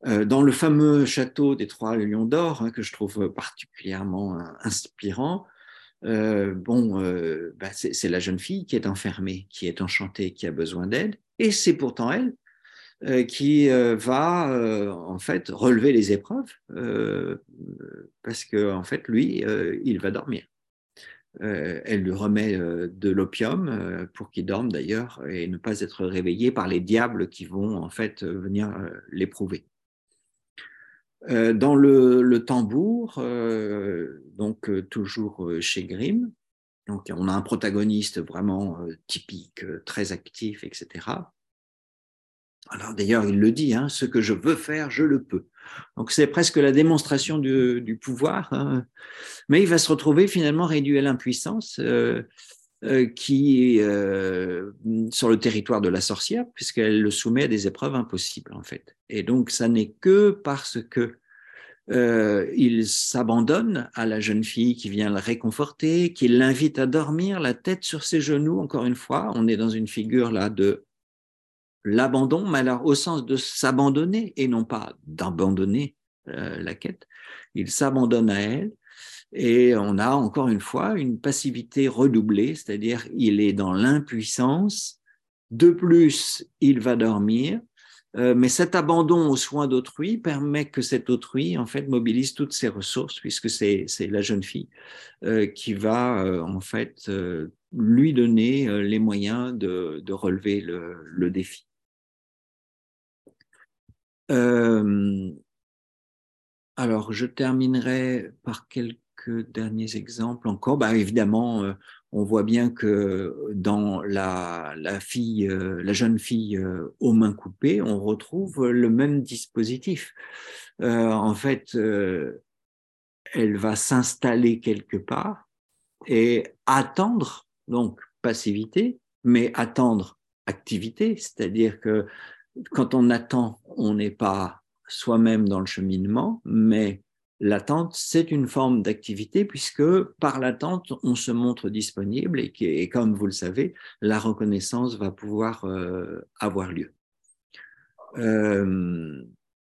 Euh, dans le fameux château des Trois Lions d'Or, hein, que je trouve particulièrement euh, inspirant, euh, bon, euh, bah, c'est la jeune fille qui est enfermée, qui est enchantée, qui a besoin d'aide, et c'est pourtant elle euh, qui euh, va euh, en fait relever les épreuves, euh, parce que en fait lui, euh, il va dormir. Euh, elle lui remet euh, de l'opium euh, pour qu'il dorme d'ailleurs et ne pas être réveillé par les diables qui vont en fait venir euh, l'éprouver. Euh, dans le, le tambour, euh, donc euh, toujours euh, chez Grimm, donc on a un protagoniste vraiment euh, typique, euh, très actif, et cetera. Alors d'ailleurs, il le dit, hein, ce que je veux faire, je le peux. Donc c'est presque la démonstration du, du pouvoir, hein. Mais il va se retrouver finalement réduit à l'impuissance euh, euh, qui euh, sur le territoire de la sorcière, puisqu'elle le soumet à des épreuves impossibles en fait. Et donc ça n'est que parce que Euh, il s'abandonne à la jeune fille qui vient le réconforter, qui l'invite à dormir, la tête sur ses genoux. Encore une fois, on est dans une figure là de l'abandon, mais alors au sens de s'abandonner et non pas d'abandonner euh, la quête. Il s'abandonne à elle et on a encore une fois une passivité redoublée, c'est-à-dire il est dans l'impuissance. De plus, il va dormir. Euh, mais cet abandon aux soins d'autrui permet que cet autrui, en fait, mobilise toutes ses ressources, puisque c'est la jeune fille euh, qui va, euh, en fait, euh, lui donner euh, les moyens de, de relever le, le défi. Euh, alors, je terminerai par quelques derniers exemples encore. Bah, évidemment, euh, on voit bien que dans la, la fille, euh, la jeune fille euh, aux mains coupées, on retrouve le même dispositif. Euh, en fait, euh, elle va s'installer quelque part et attendre, donc passivité, mais attendre activité, c'est-à-dire que quand on attend, on n'est pas soi-même dans le cheminement, mais l'attente, c'est une forme d'activité puisque par l'attente, on se montre disponible et, et comme vous le savez, la reconnaissance va pouvoir euh, avoir lieu. Euh,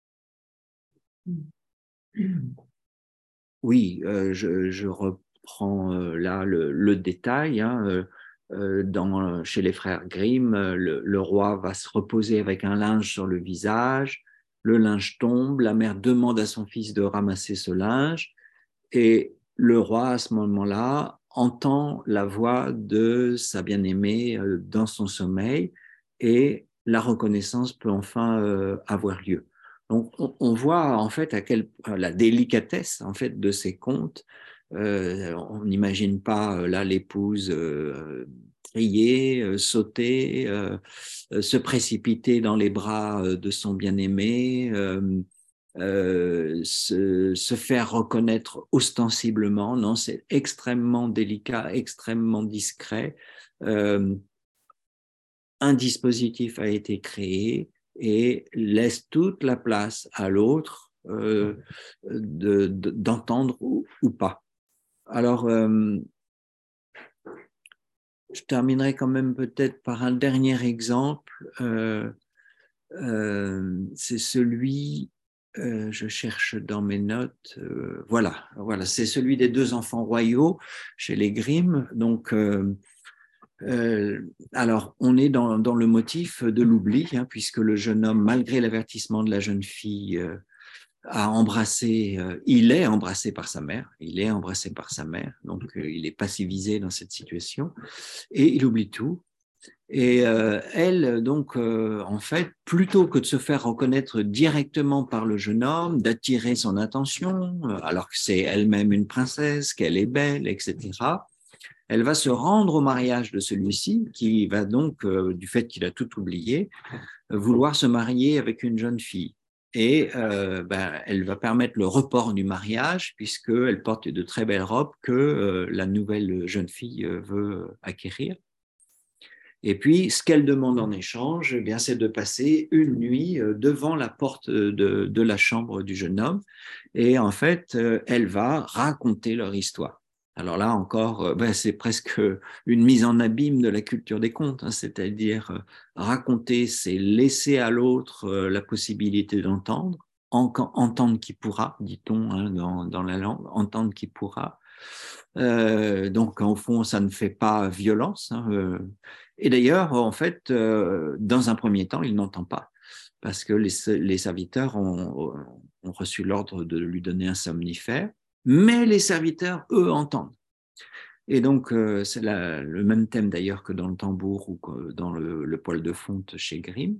oui, euh, je, je reprends euh, là le, le détail. Hein, euh, euh, dans, chez les frères Grimm, le, le roi va se reposer avec un linge sur le visage. Le linge tombe, la mère demande à son fils de ramasser ce linge et le roi, à ce moment-là, entend la voix de sa bien-aimée euh, dans son sommeil et la reconnaissance peut enfin euh, avoir lieu. Donc, on, on voit en fait à quelle la délicatesse en fait de ces contes. Euh, on n'imagine pas euh, là l'épouse euh, crier, euh, sauter, euh, euh, se précipiter dans les bras euh, de son bien-aimé. Euh, euh, se, se faire reconnaître ostensiblement. Non, c'est extrêmement délicat, extrêmement discret. Euh, un dispositif a été créé et laisse toute la place à l'autre euh, de, de, d'entendre ou, ou pas. Alors, euh, je terminerai quand même peut-être par un dernier exemple. Euh, euh, c'est celui Euh, je cherche dans mes notes. Euh, voilà, voilà, c'est celui des deux enfants royaux chez les Grimm. Donc, euh, euh, alors, on est dans, dans le motif de l'oubli, hein, puisque le jeune homme, malgré l'avertissement de la jeune fille, euh, a embrassé. Euh, il est embrassé par sa mère. Il est embrassé par sa mère. Donc, euh, il est passivisé dans cette situation et il oublie tout. Et euh, elle, donc, euh, en fait, plutôt que de se faire reconnaître directement par le jeune homme, d'attirer son attention, euh, alors que c'est elle-même une princesse, qu'elle est belle, et cetera, elle va se rendre au mariage de celui-ci, qui va donc, euh, du fait qu'il a tout oublié, vouloir se marier avec une jeune fille. Et euh, ben, elle va permettre le report du mariage, puisqu'elle porte de très belles robes que euh, la nouvelle jeune fille euh, veut acquérir. Et puis, ce qu'elle demande en échange, eh bien, c'est de passer une nuit devant la porte de, de la chambre du jeune homme. Et en fait, elle va raconter leur histoire. Alors là encore, ben, c'est presque une mise en abîme de la culture des contes, hein, c'est-à-dire raconter, c'est laisser à l'autre la possibilité d'entendre. en, entendre qui pourra, dit-on hein, dans, dans la langue, entendre qui pourra. Euh, donc, au fond, ça ne fait pas violence. Hein, euh. Et d'ailleurs, en fait, euh, dans un premier temps, il n'entend pas, parce que les, les serviteurs ont, ont reçu l'ordre de lui donner un somnifère, mais les serviteurs, eux, entendent. Et donc, euh, c'est la, le même thème d'ailleurs que dans le tambour ou que dans le, le poil de fonte chez Grimm.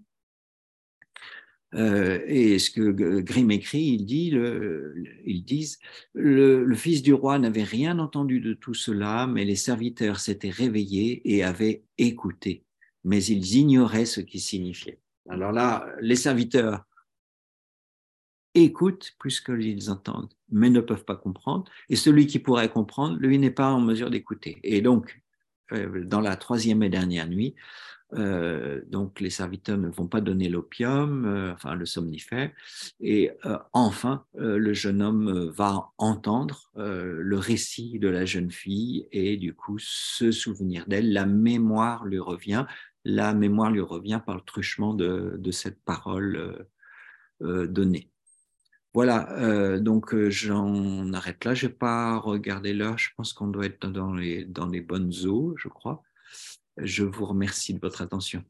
Euh, et ce que Grimm écrit, il dit, le, ils disent, le, le fils du roi n'avait rien entendu de tout cela, mais les serviteurs s'étaient réveillés et avaient écouté, mais ils ignoraient ce qui signifiait. Alors là, les serviteurs écoutent plus qu'ils entendent, mais ne peuvent pas comprendre. Et celui qui pourrait comprendre, lui, n'est pas en mesure d'écouter. Et donc, euh, dans la troisième et dernière nuit, Euh, donc les serviteurs ne vont pas donner l'opium, euh, enfin le somnifère, et euh, enfin euh, le jeune homme va entendre euh, le récit de la jeune fille et du coup se souvenir d'elle, la mémoire lui revient, la mémoire lui revient par le truchement de, de cette parole euh, euh, donnée. Voilà, euh, donc euh, j'en arrête là, je vais pas regarder l'heure, je pense qu'on doit être dans les, dans les bonnes eaux, je crois. Je vous remercie de votre attention.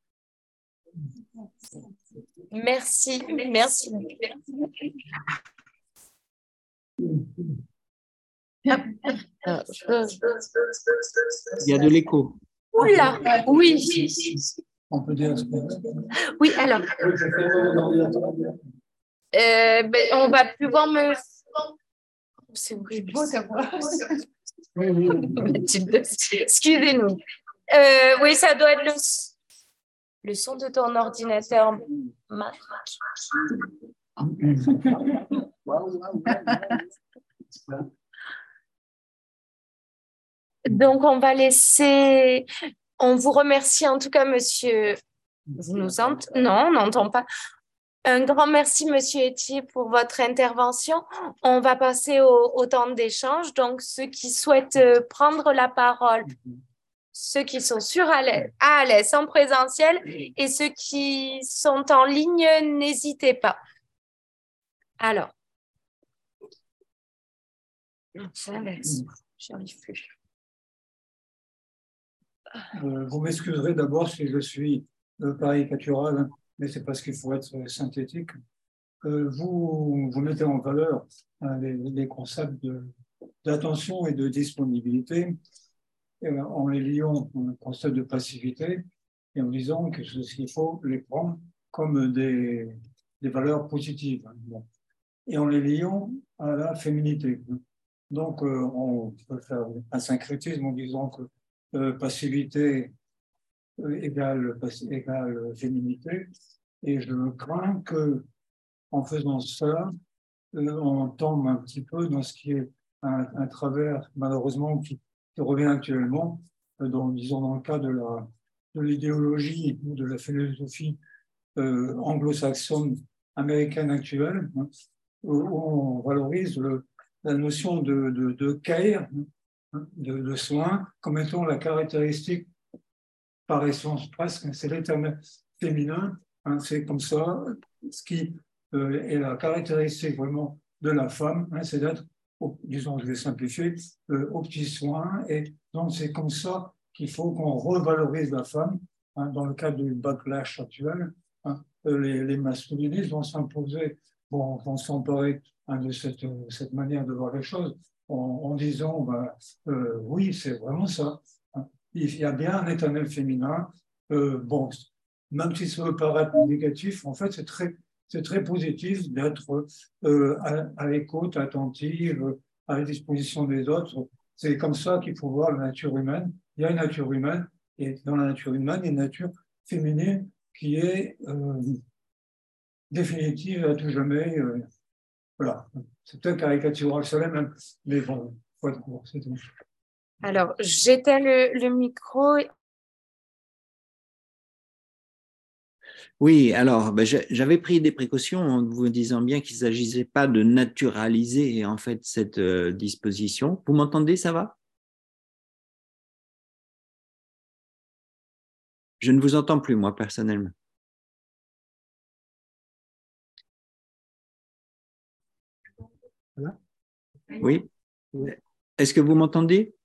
Merci, merci. Il y a de l'écho. Oula, oui. On peut dire. Oui, alors. Euh, ben, on va pouvoir me. C'est horrible. Excusez-nous. Euh, oui, ça doit être le, le son de ton ordinateur, Marc. Donc, on va laisser. On vous remercie en tout cas, monsieur. Vous nous ent... Non, on n'entend pas. Un grand merci, monsieur Etier, pour votre intervention. On va passer au, au temps d'échange. Donc, ceux qui souhaitent prendre la parole, ceux qui sont sur à l'aise en présentiel et ceux qui sont en ligne, n'hésitez pas. Alors. J'arrive plus. Euh, vous m'excuserez d'abord si je suis euh, caricatural, mais c'est parce qu'il faut être synthétique. Euh, vous, vous mettez en valeur hein, les, les concepts d'attention et de disponibilité euh, en les liant au concept de passivité et en disant que qu'il faut les prendre comme des, des valeurs positives. Hein, bon. Et en les liant à la féminité. Donc, euh, on peut faire un syncrétisme en disant que euh, passivité euh, égale, égale féminité. Et je crains que, en faisant ça, euh, on tombe un petit peu dans ce qui est un, un travers, malheureusement, qui, qui revient actuellement, euh, dans, disons, dans le cas de la de l'idéologie ou de la philosophie euh, anglo-saxonne américaine actuelle, hein, où on valorise le, la notion de, de, de care, hein, de, de soin, comme étant la caractéristique par essence presque, c'est l'éternel féminin, hein, c'est comme ça, ce qui euh, est la caractéristique vraiment de la femme, hein, c'est d'être, disons, je vais simplifier, euh, aux petits soins, et donc c'est comme ça qu'il faut qu'on revalorise la femme, hein, dans le cadre du backlash actuel, hein, les, les masculinistes vont s'imposer, vont, vont s'emparer hein, de cette, cette manière de voir les choses, en, en disant, ben, euh, oui, c'est vraiment ça, hein. Il y a bien un éternel féminin. Euh, bon, même si ça peut paraître négatif, en fait, c'est très, c'est très positif d'être euh, à, à l'écoute, attentive, à la disposition des autres. C'est comme ça qu'il faut voir la nature humaine. Il y a une nature humaine, et dans la nature humaine, il y a une nature féminine qui est euh, définitive à tout jamais. Euh, voilà. C'est peut-être caricatural, ça même, mais bon, il faut être court, c'est tout. Alors, j'éteins le, le micro. Oui, alors ben, j'avais pris des précautions en vous disant bien qu'il ne s'agissait pas de naturaliser en fait cette euh, disposition. Vous m'entendez, ça va? Je ne vous entends plus, moi, personnellement. Voilà. Oui. Est-ce que vous m'entendez?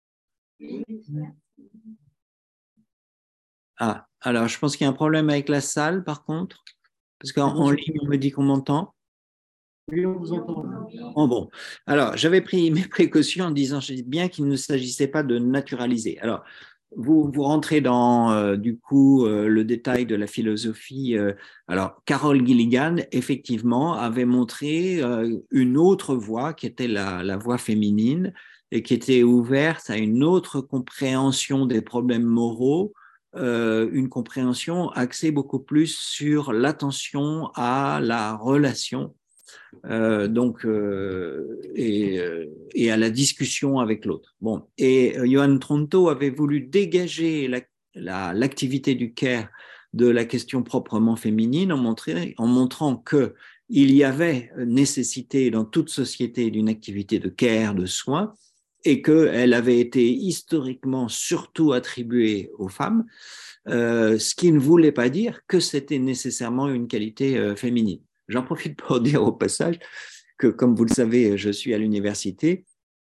Ah, alors je pense qu'il y a un problème avec la salle, par contre, parce qu'en en ligne, on me dit qu'on m'entend. Oui, on vous entend. Oh bon, alors j'avais pris mes précautions en disant bien qu'il ne s'agissait pas de naturaliser. Alors, vous, vous rentrez dans euh, du coup euh, le détail de la philosophie. Euh, alors, Carol Gilligan, effectivement, avait montré euh, une autre voie qui était la, la voie féminine et qui était ouverte à une autre compréhension des problèmes moraux, euh, une compréhension axée beaucoup plus sur l'attention à la relation euh, donc, euh, et, euh, et à la discussion avec l'autre. Bon, et euh, Johan Tronto avait voulu dégager la, la, l'activité du care de la question proprement féminine en, montrer, en montrant que il y avait nécessité dans toute société d'une activité de care, de soins, et qu'elle avait été historiquement surtout attribuée aux femmes, euh, ce qui ne voulait pas dire que c'était nécessairement une qualité euh, féminine. J'en profite pour dire au passage que, comme vous le savez, je suis à l'université.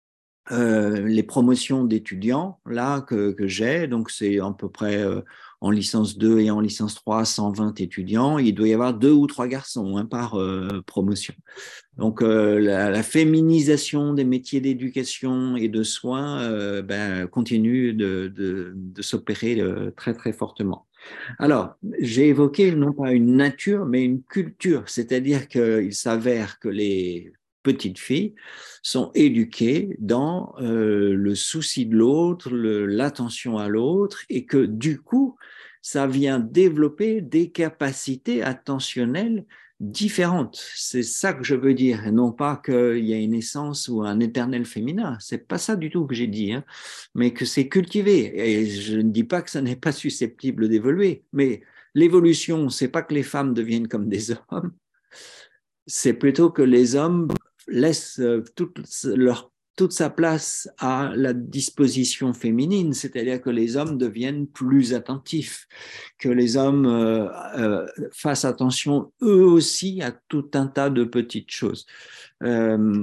Euh, les promotions d'étudiants là que, que j'ai, donc c'est à peu près euh, en licence deux et en licence trois, cent vingt étudiants. Il doit y avoir deux ou trois garçons hein, par euh, promotion. Donc euh, la, la féminisation des métiers d'éducation et de soins euh, ben, continue de, de, de s'opérer euh, très très fortement. Alors, j'ai évoqué non pas une nature, mais une culture, c'est-à-dire qu'il s'avère que les petites filles sont éduquées dans euh, le souci de l'autre, le, l'attention à l'autre, et que du coup, ça vient développer des capacités attentionnelles différentes. C'est ça que je veux dire, et non pas qu'il y a une essence ou un éternel féminin. C'est pas ça du tout que j'ai dit, hein, mais que c'est cultivé. Et je ne dis pas que ça n'est pas susceptible d'évoluer, mais l'évolution, c'est pas que les femmes deviennent comme des hommes, c'est plutôt que les hommes laissent toute leur toute sa place à la disposition féminine, c'est-à-dire que les hommes deviennent plus attentifs, que les hommes euh, euh, fassent attention eux aussi à tout un tas de petites choses. Euh,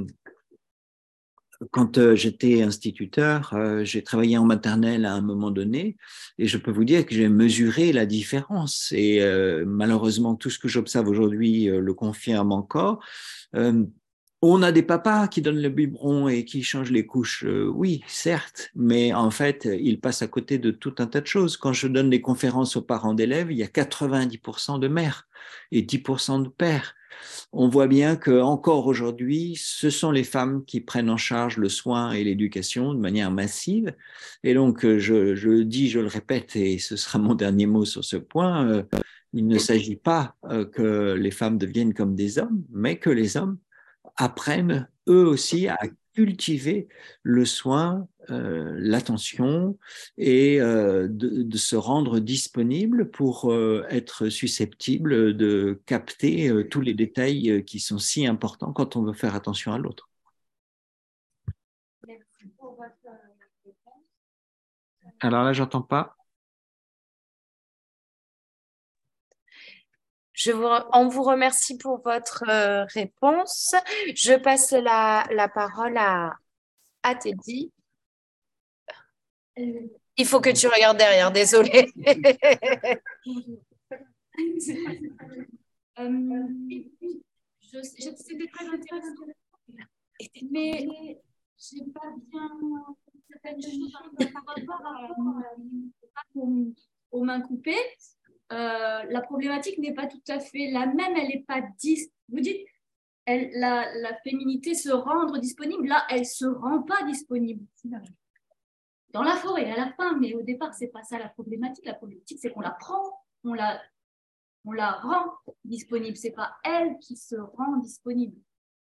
quand euh, j'étais instituteur, euh, j'ai travaillé en maternelle à un moment donné et je peux vous dire que j'ai mesuré la différence et euh, malheureusement tout ce que j'observe aujourd'hui euh, le confirme encore. Euh, on a des papas qui donnent le biberon et qui changent les couches, euh, oui, certes, mais en fait, ils passent à côté de tout un tas de choses. Quand je donne des conférences aux parents d'élèves, il y a quatre-vingt-dix pour cent de mères et dix pour cent de pères. On voit bien que encore aujourd'hui, ce sont les femmes qui prennent en charge le soin et l'éducation de manière massive. Et donc, je, je le dis, je le répète, et ce sera mon dernier mot sur ce point, euh, il ne s'agit pas euh, que les femmes deviennent comme des hommes, mais que les hommes apprennent eux aussi à cultiver le soin, euh, l'attention et euh, de, de se rendre disponible pour euh, être susceptible de capter euh, tous les détails euh, qui sont si importants quand on veut faire attention à l'autre. Alors là, j'entends pas. Je vous, on vous remercie pour votre euh, réponse. Je passe la, la parole à, à Teddy. Il faut que tu regardes derrière, désolée. euh, je, je, C'était très intéressant. Mais j'ai pas bien certaines choses par rapport à, aux, aux mains coupées. Euh, la problématique n'est pas tout à fait la même, elle n'est pas dis. Vous dites, elle, la, la féminité se rendre disponible, là, elle se rend pas disponible. Dans la forêt, à la fin, mais au départ, c'est pas ça la problématique. La problématique, c'est qu'on la prend, on la, on la rend disponible. C'est pas elle qui se rend disponible.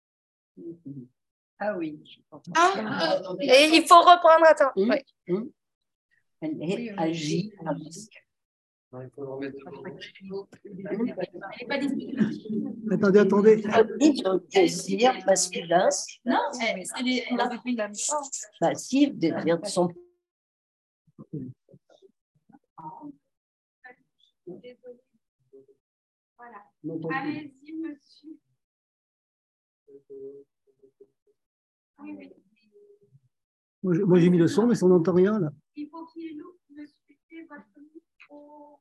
Ah oui. Ah, et il faut reprendre, attends. Mmh, Oui. mmh. Elle est oui, agit. Il faut le remettre. Elle n'est pas disponible. Attendez, attendez. Le désir masculin. Non, elle est, on avait fait la même chose. Passif, désir de son. Voilà. Allez-y, monsieur. Moi, j'ai- moi, j'ai mis le son, mais ça, on n'entend rien là. Il faut qu'il y ait l'eau qui me suivait votre micro.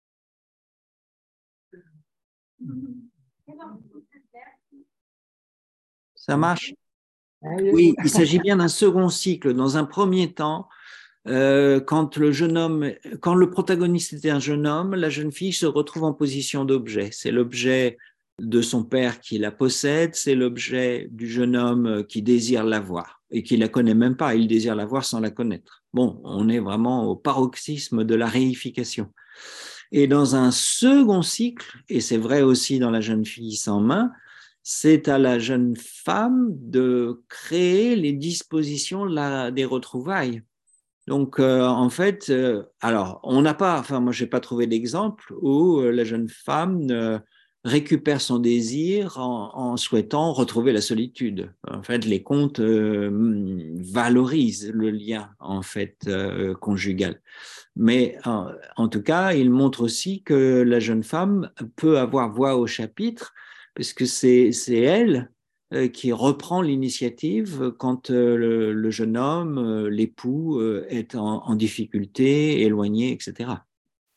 Ça marche? Ah, oui. Oui, il s'agit bien d'un second cycle. Dans un premier temps, euh, quand le jeune homme, quand le protagoniste était un jeune homme, la jeune fille se retrouve en position d'objet. C'est l'objet de son père qui la possède, c'est l'objet du jeune homme qui désire la voir et qui la connaît même pas. Il désire la voir sans la connaître. Bon, on est vraiment au paroxysme de la réification. Et dans un second cycle, et c'est vrai aussi dans la jeune fille sans main, c'est à la jeune femme de créer les dispositions de la, des retrouvailles. Donc, euh, en fait, euh, alors, on n'a pas, enfin, moi, je n'ai pas trouvé d'exemple où euh, la jeune femme euh, récupère son désir en, en souhaitant retrouver la solitude. En fait, les contes euh, valorisent le lien, en fait, euh, conjugal. Mais en, en tout cas, ils montrent aussi que la jeune femme peut avoir voix au chapitre, puisque c'est, c'est elle euh, qui reprend l'initiative quand euh, le, le jeune homme, euh, l'époux, euh, est en, en difficulté, éloigné, et cetera.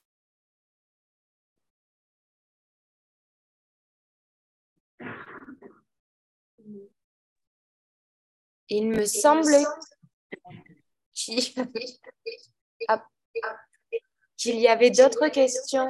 Il me semble qu'il ah, qu'il y avait d'autres questions.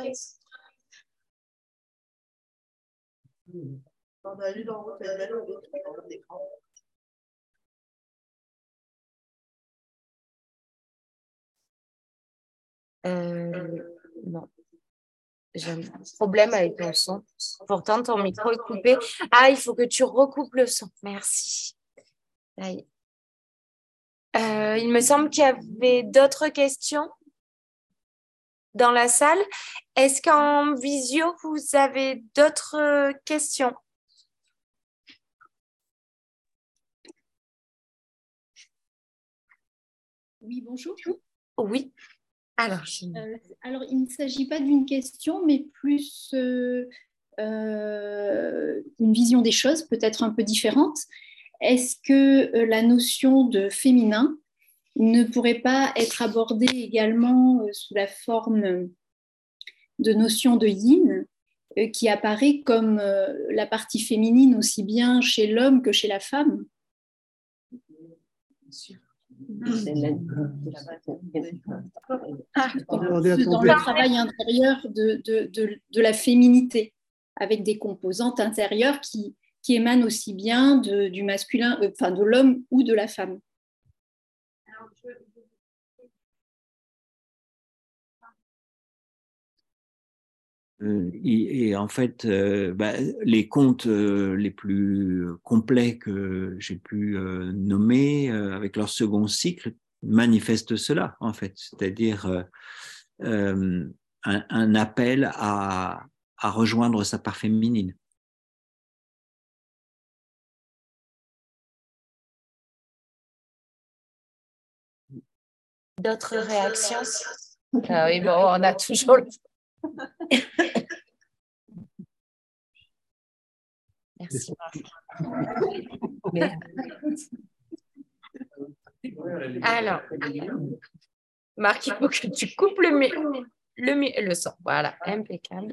Euh, non. J'ai un problème avec ton son. Pourtant, ton micro est coupé. Ah, il faut que tu recoupes le son. Merci. Ça y est. Euh, il me semble qu'il y avait d'autres questions dans la salle. Est-ce qu'en visio, vous avez d'autres questions? Oui, bonjour. Oui. Alors, Euh, alors, il ne s'agit pas d'une question, mais plus euh, euh, une vision des choses, peut-être un peu différente. Est-ce que euh, la notion de féminin ne pourrait pas être abordée également euh, sous la forme de notion de yin, euh, qui apparaît comme euh, la partie féminine aussi bien chez l'homme que chez la femme? Ah, dans, Attendez, attendez. dans le travail intérieur de, de, de, de la féminité, avec des composantes intérieures qui, qui émanent aussi bien de, du masculin, euh, enfin de l'homme ou de la femme. Alors, je... Euh, et, et en fait, euh, bah, les contes euh, les plus complets que j'ai pu euh, nommer euh, avec leur second cycle manifestent cela, en fait, c'est-à-dire euh, euh, un, un appel à, à rejoindre sa part féminine. d'autres réactions? Ah oui, bon, on a toujours le... Merci. Alors, Marc, il faut que tu coupes le, mi- le, mi- le son. Voilà, impeccable.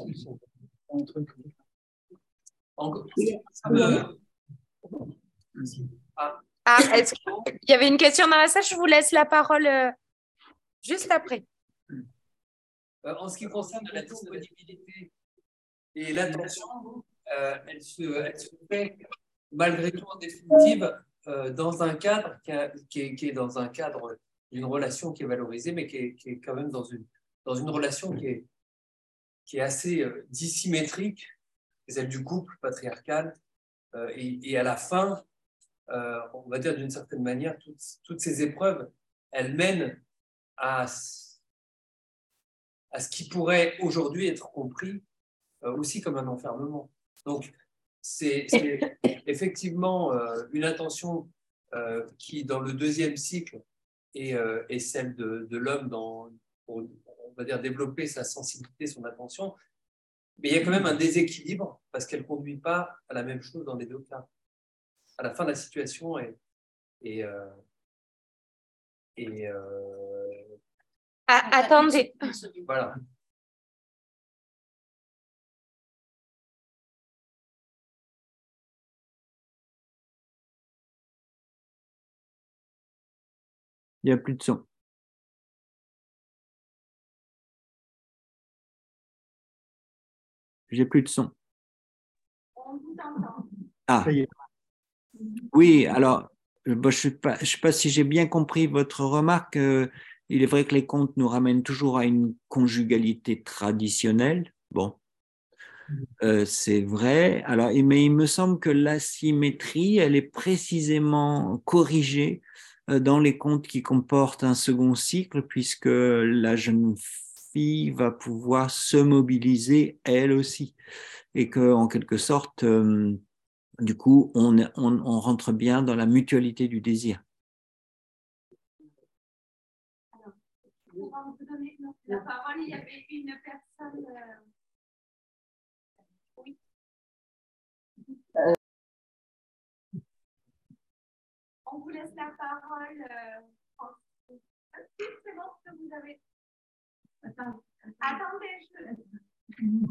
Ah, est-ce qu'il y avait une question dans la salle? Je vous laisse la parole euh, juste après. Euh, en ce qui concerne la disponibilité et l'attention, euh, elle, se, elle se fait malgré tout en définitive euh, dans un cadre qui, a, qui, est, qui est dans un cadre d'une relation qui est valorisée, mais qui est, qui est quand même dans une, dans une relation qui est, qui est assez euh, dissymétrique, celle du couple patriarcal. Euh, et, et à la fin, euh, on va dire d'une certaine manière, toutes, toutes ces épreuves, elles mènent à, à ce qui pourrait aujourd'hui être compris euh, aussi comme un enfermement. Donc, c'est effectivement euh, une intention euh, qui, dans le deuxième cycle, est, euh, est celle de, de l'homme dans, pour, on va dire, développer sa sensibilité, son attention. Mais il y a quand même un déséquilibre parce qu'elle ne conduit pas à la même chose dans les deux cas. à la fin de la situation et, et, euh, et euh, Ah, attendez. voilà. Il n'y a plus de son. J'ai plus de son. Ah, oui, alors, je ne sais pas, je sais pas si j'ai bien compris votre remarque. Euh, il est vrai que les contes nous ramènent toujours à une conjugalité traditionnelle. Bon, euh, c'est vrai. Alors, mais il me semble que l'asymétrie, elle est précisément corrigée euh, dans les contes qui comportent un second cycle, puisque la jeune fille va pouvoir se mobiliser elle aussi. Et que, en quelque sorte, euh, du coup, on, on, on rentre bien dans la mutualité du désir. Alors, pour vous donner la parole, il y avait une personne. Euh... Oui. Euh... On vous laisse la parole. Euh... C'est bon ce que vous avez. Attends. Attendez, je.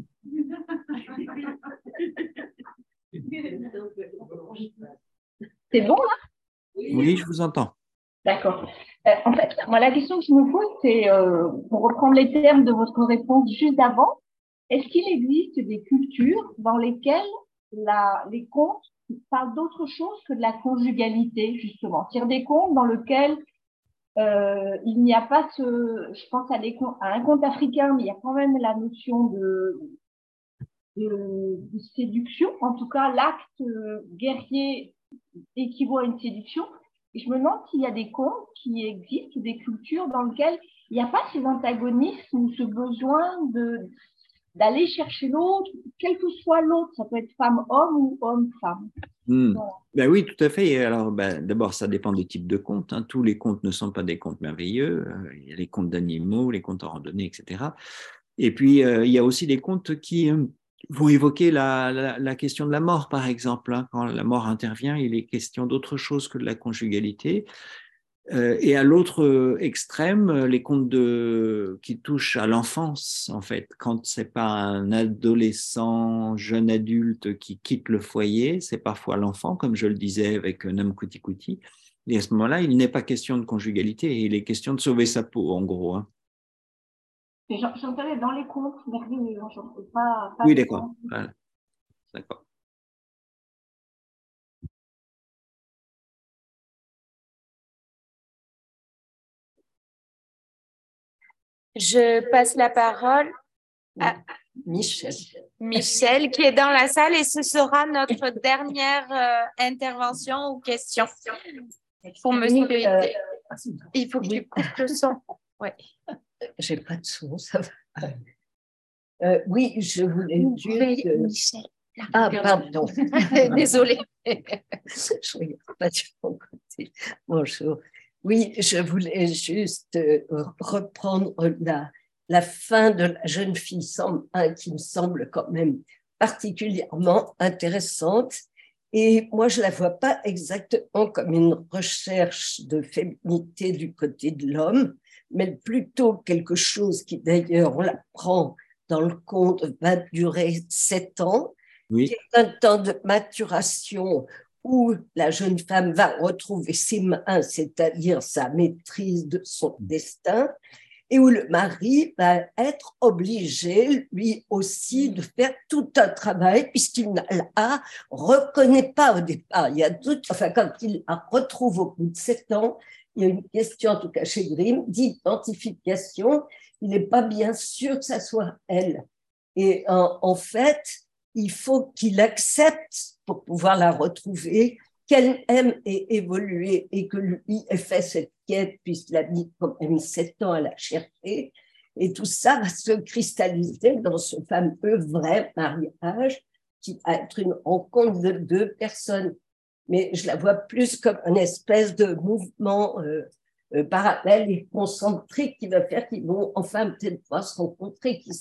C'est bon là? Oui, je vous entends. D'accord. Euh, en fait, moi, la question que je me pose, c'est, euh, pour reprendre les termes de votre réponse juste avant, est-ce qu'il existe des cultures dans lesquelles la, les contes parlent d'autre chose que de la conjugalité, justement? C'est-à-dire des contes dans lesquels euh, il n'y a pas ce... Je pense à, des, à un conte africain, mais il y a quand même la notion de, de, de séduction. En tout cas, l'acte guerrier équivaut à une séduction. Et je me demande s'il y a des contes qui existent, des cultures dans lesquelles il n'y a pas ces antagonismes ou ce besoin de, d'aller chercher l'autre, quel que soit l'autre, ça peut être femme-homme ou homme-femme. Mmh. Voilà. Ben oui, tout à fait. Alors, ben, d'abord, ça dépend des types de contes. Hein. Tous les contes ne sont pas des contes merveilleux. Il y a les contes d'animaux, les contes en randonnée, et cetera. Et puis, euh, il y a aussi des contes qui euh, vont évoquer la, la, la question de la mort, par exemple. Hein. Quand la mort intervient, il est question d'autre chose que de la conjugalité. Euh, et à l'autre extrême, les contes de, qui touchent à l'enfance, en fait, quand c'est pas un adolescent, jeune adulte qui quitte le foyer, c'est parfois l'enfant, comme je le disais avec Nam Kuti Kuti. Et à ce moment-là, il n'est pas question de conjugalité, il est question de sauver sa peau, en gros. Hein. J'entendais dans les contes merveilleux, je ne sais pas, pas. Oui, d'accord. Voilà. D'accord. Je passe la parole à Michel. Michel, qui est dans la salle, et ce sera notre dernière euh, intervention ou question pour me sécurité. Euh, Il faut que tu coupes le son. Ouais. J'ai pas de son, ça va. Euh, oui, je voulais Vous juste... pouvez, Michel. Ah, pardon. Désolée. Je regarde pas du bon côté. Bonjour. Oui, je voulais juste reprendre la, la fin de la jeune fille hein, qui me semble quand même particulièrement intéressante. Et moi, je ne la vois pas exactement comme une recherche de féminité du côté de l'homme, mais plutôt quelque chose qui, d'ailleurs, on l'apprend dans le conte, va durer sept ans, oui. Qui est un temps de maturation où la jeune femme va retrouver ses mains, c'est-à-dire sa maîtrise de son destin, et où le mari va être obligé, lui aussi, de faire tout un travail, puisqu'il ne la reconnaît pas au départ. Il y a tout, enfin, quand il la retrouve au bout de sept ans, il y a une question, en tout cas chez Grimm, d'identification. Il n'est pas bien sûr que ça soit elle. Et en, en fait, il faut qu'il accepte, pour pouvoir la retrouver, qu'elle aime et évoluer et que lui ait fait cette quête, puisqu'il a mis quand même sept ans à la chercher. Et tout ça va se cristalliser dans ce fameux vrai mariage qui va être une rencontre de deux personnes. Mais je la vois plus comme une espèce de mouvement euh, euh, parallèle et concentrique qui va faire qu'ils vont enfin peut-être pas se rencontrer, qui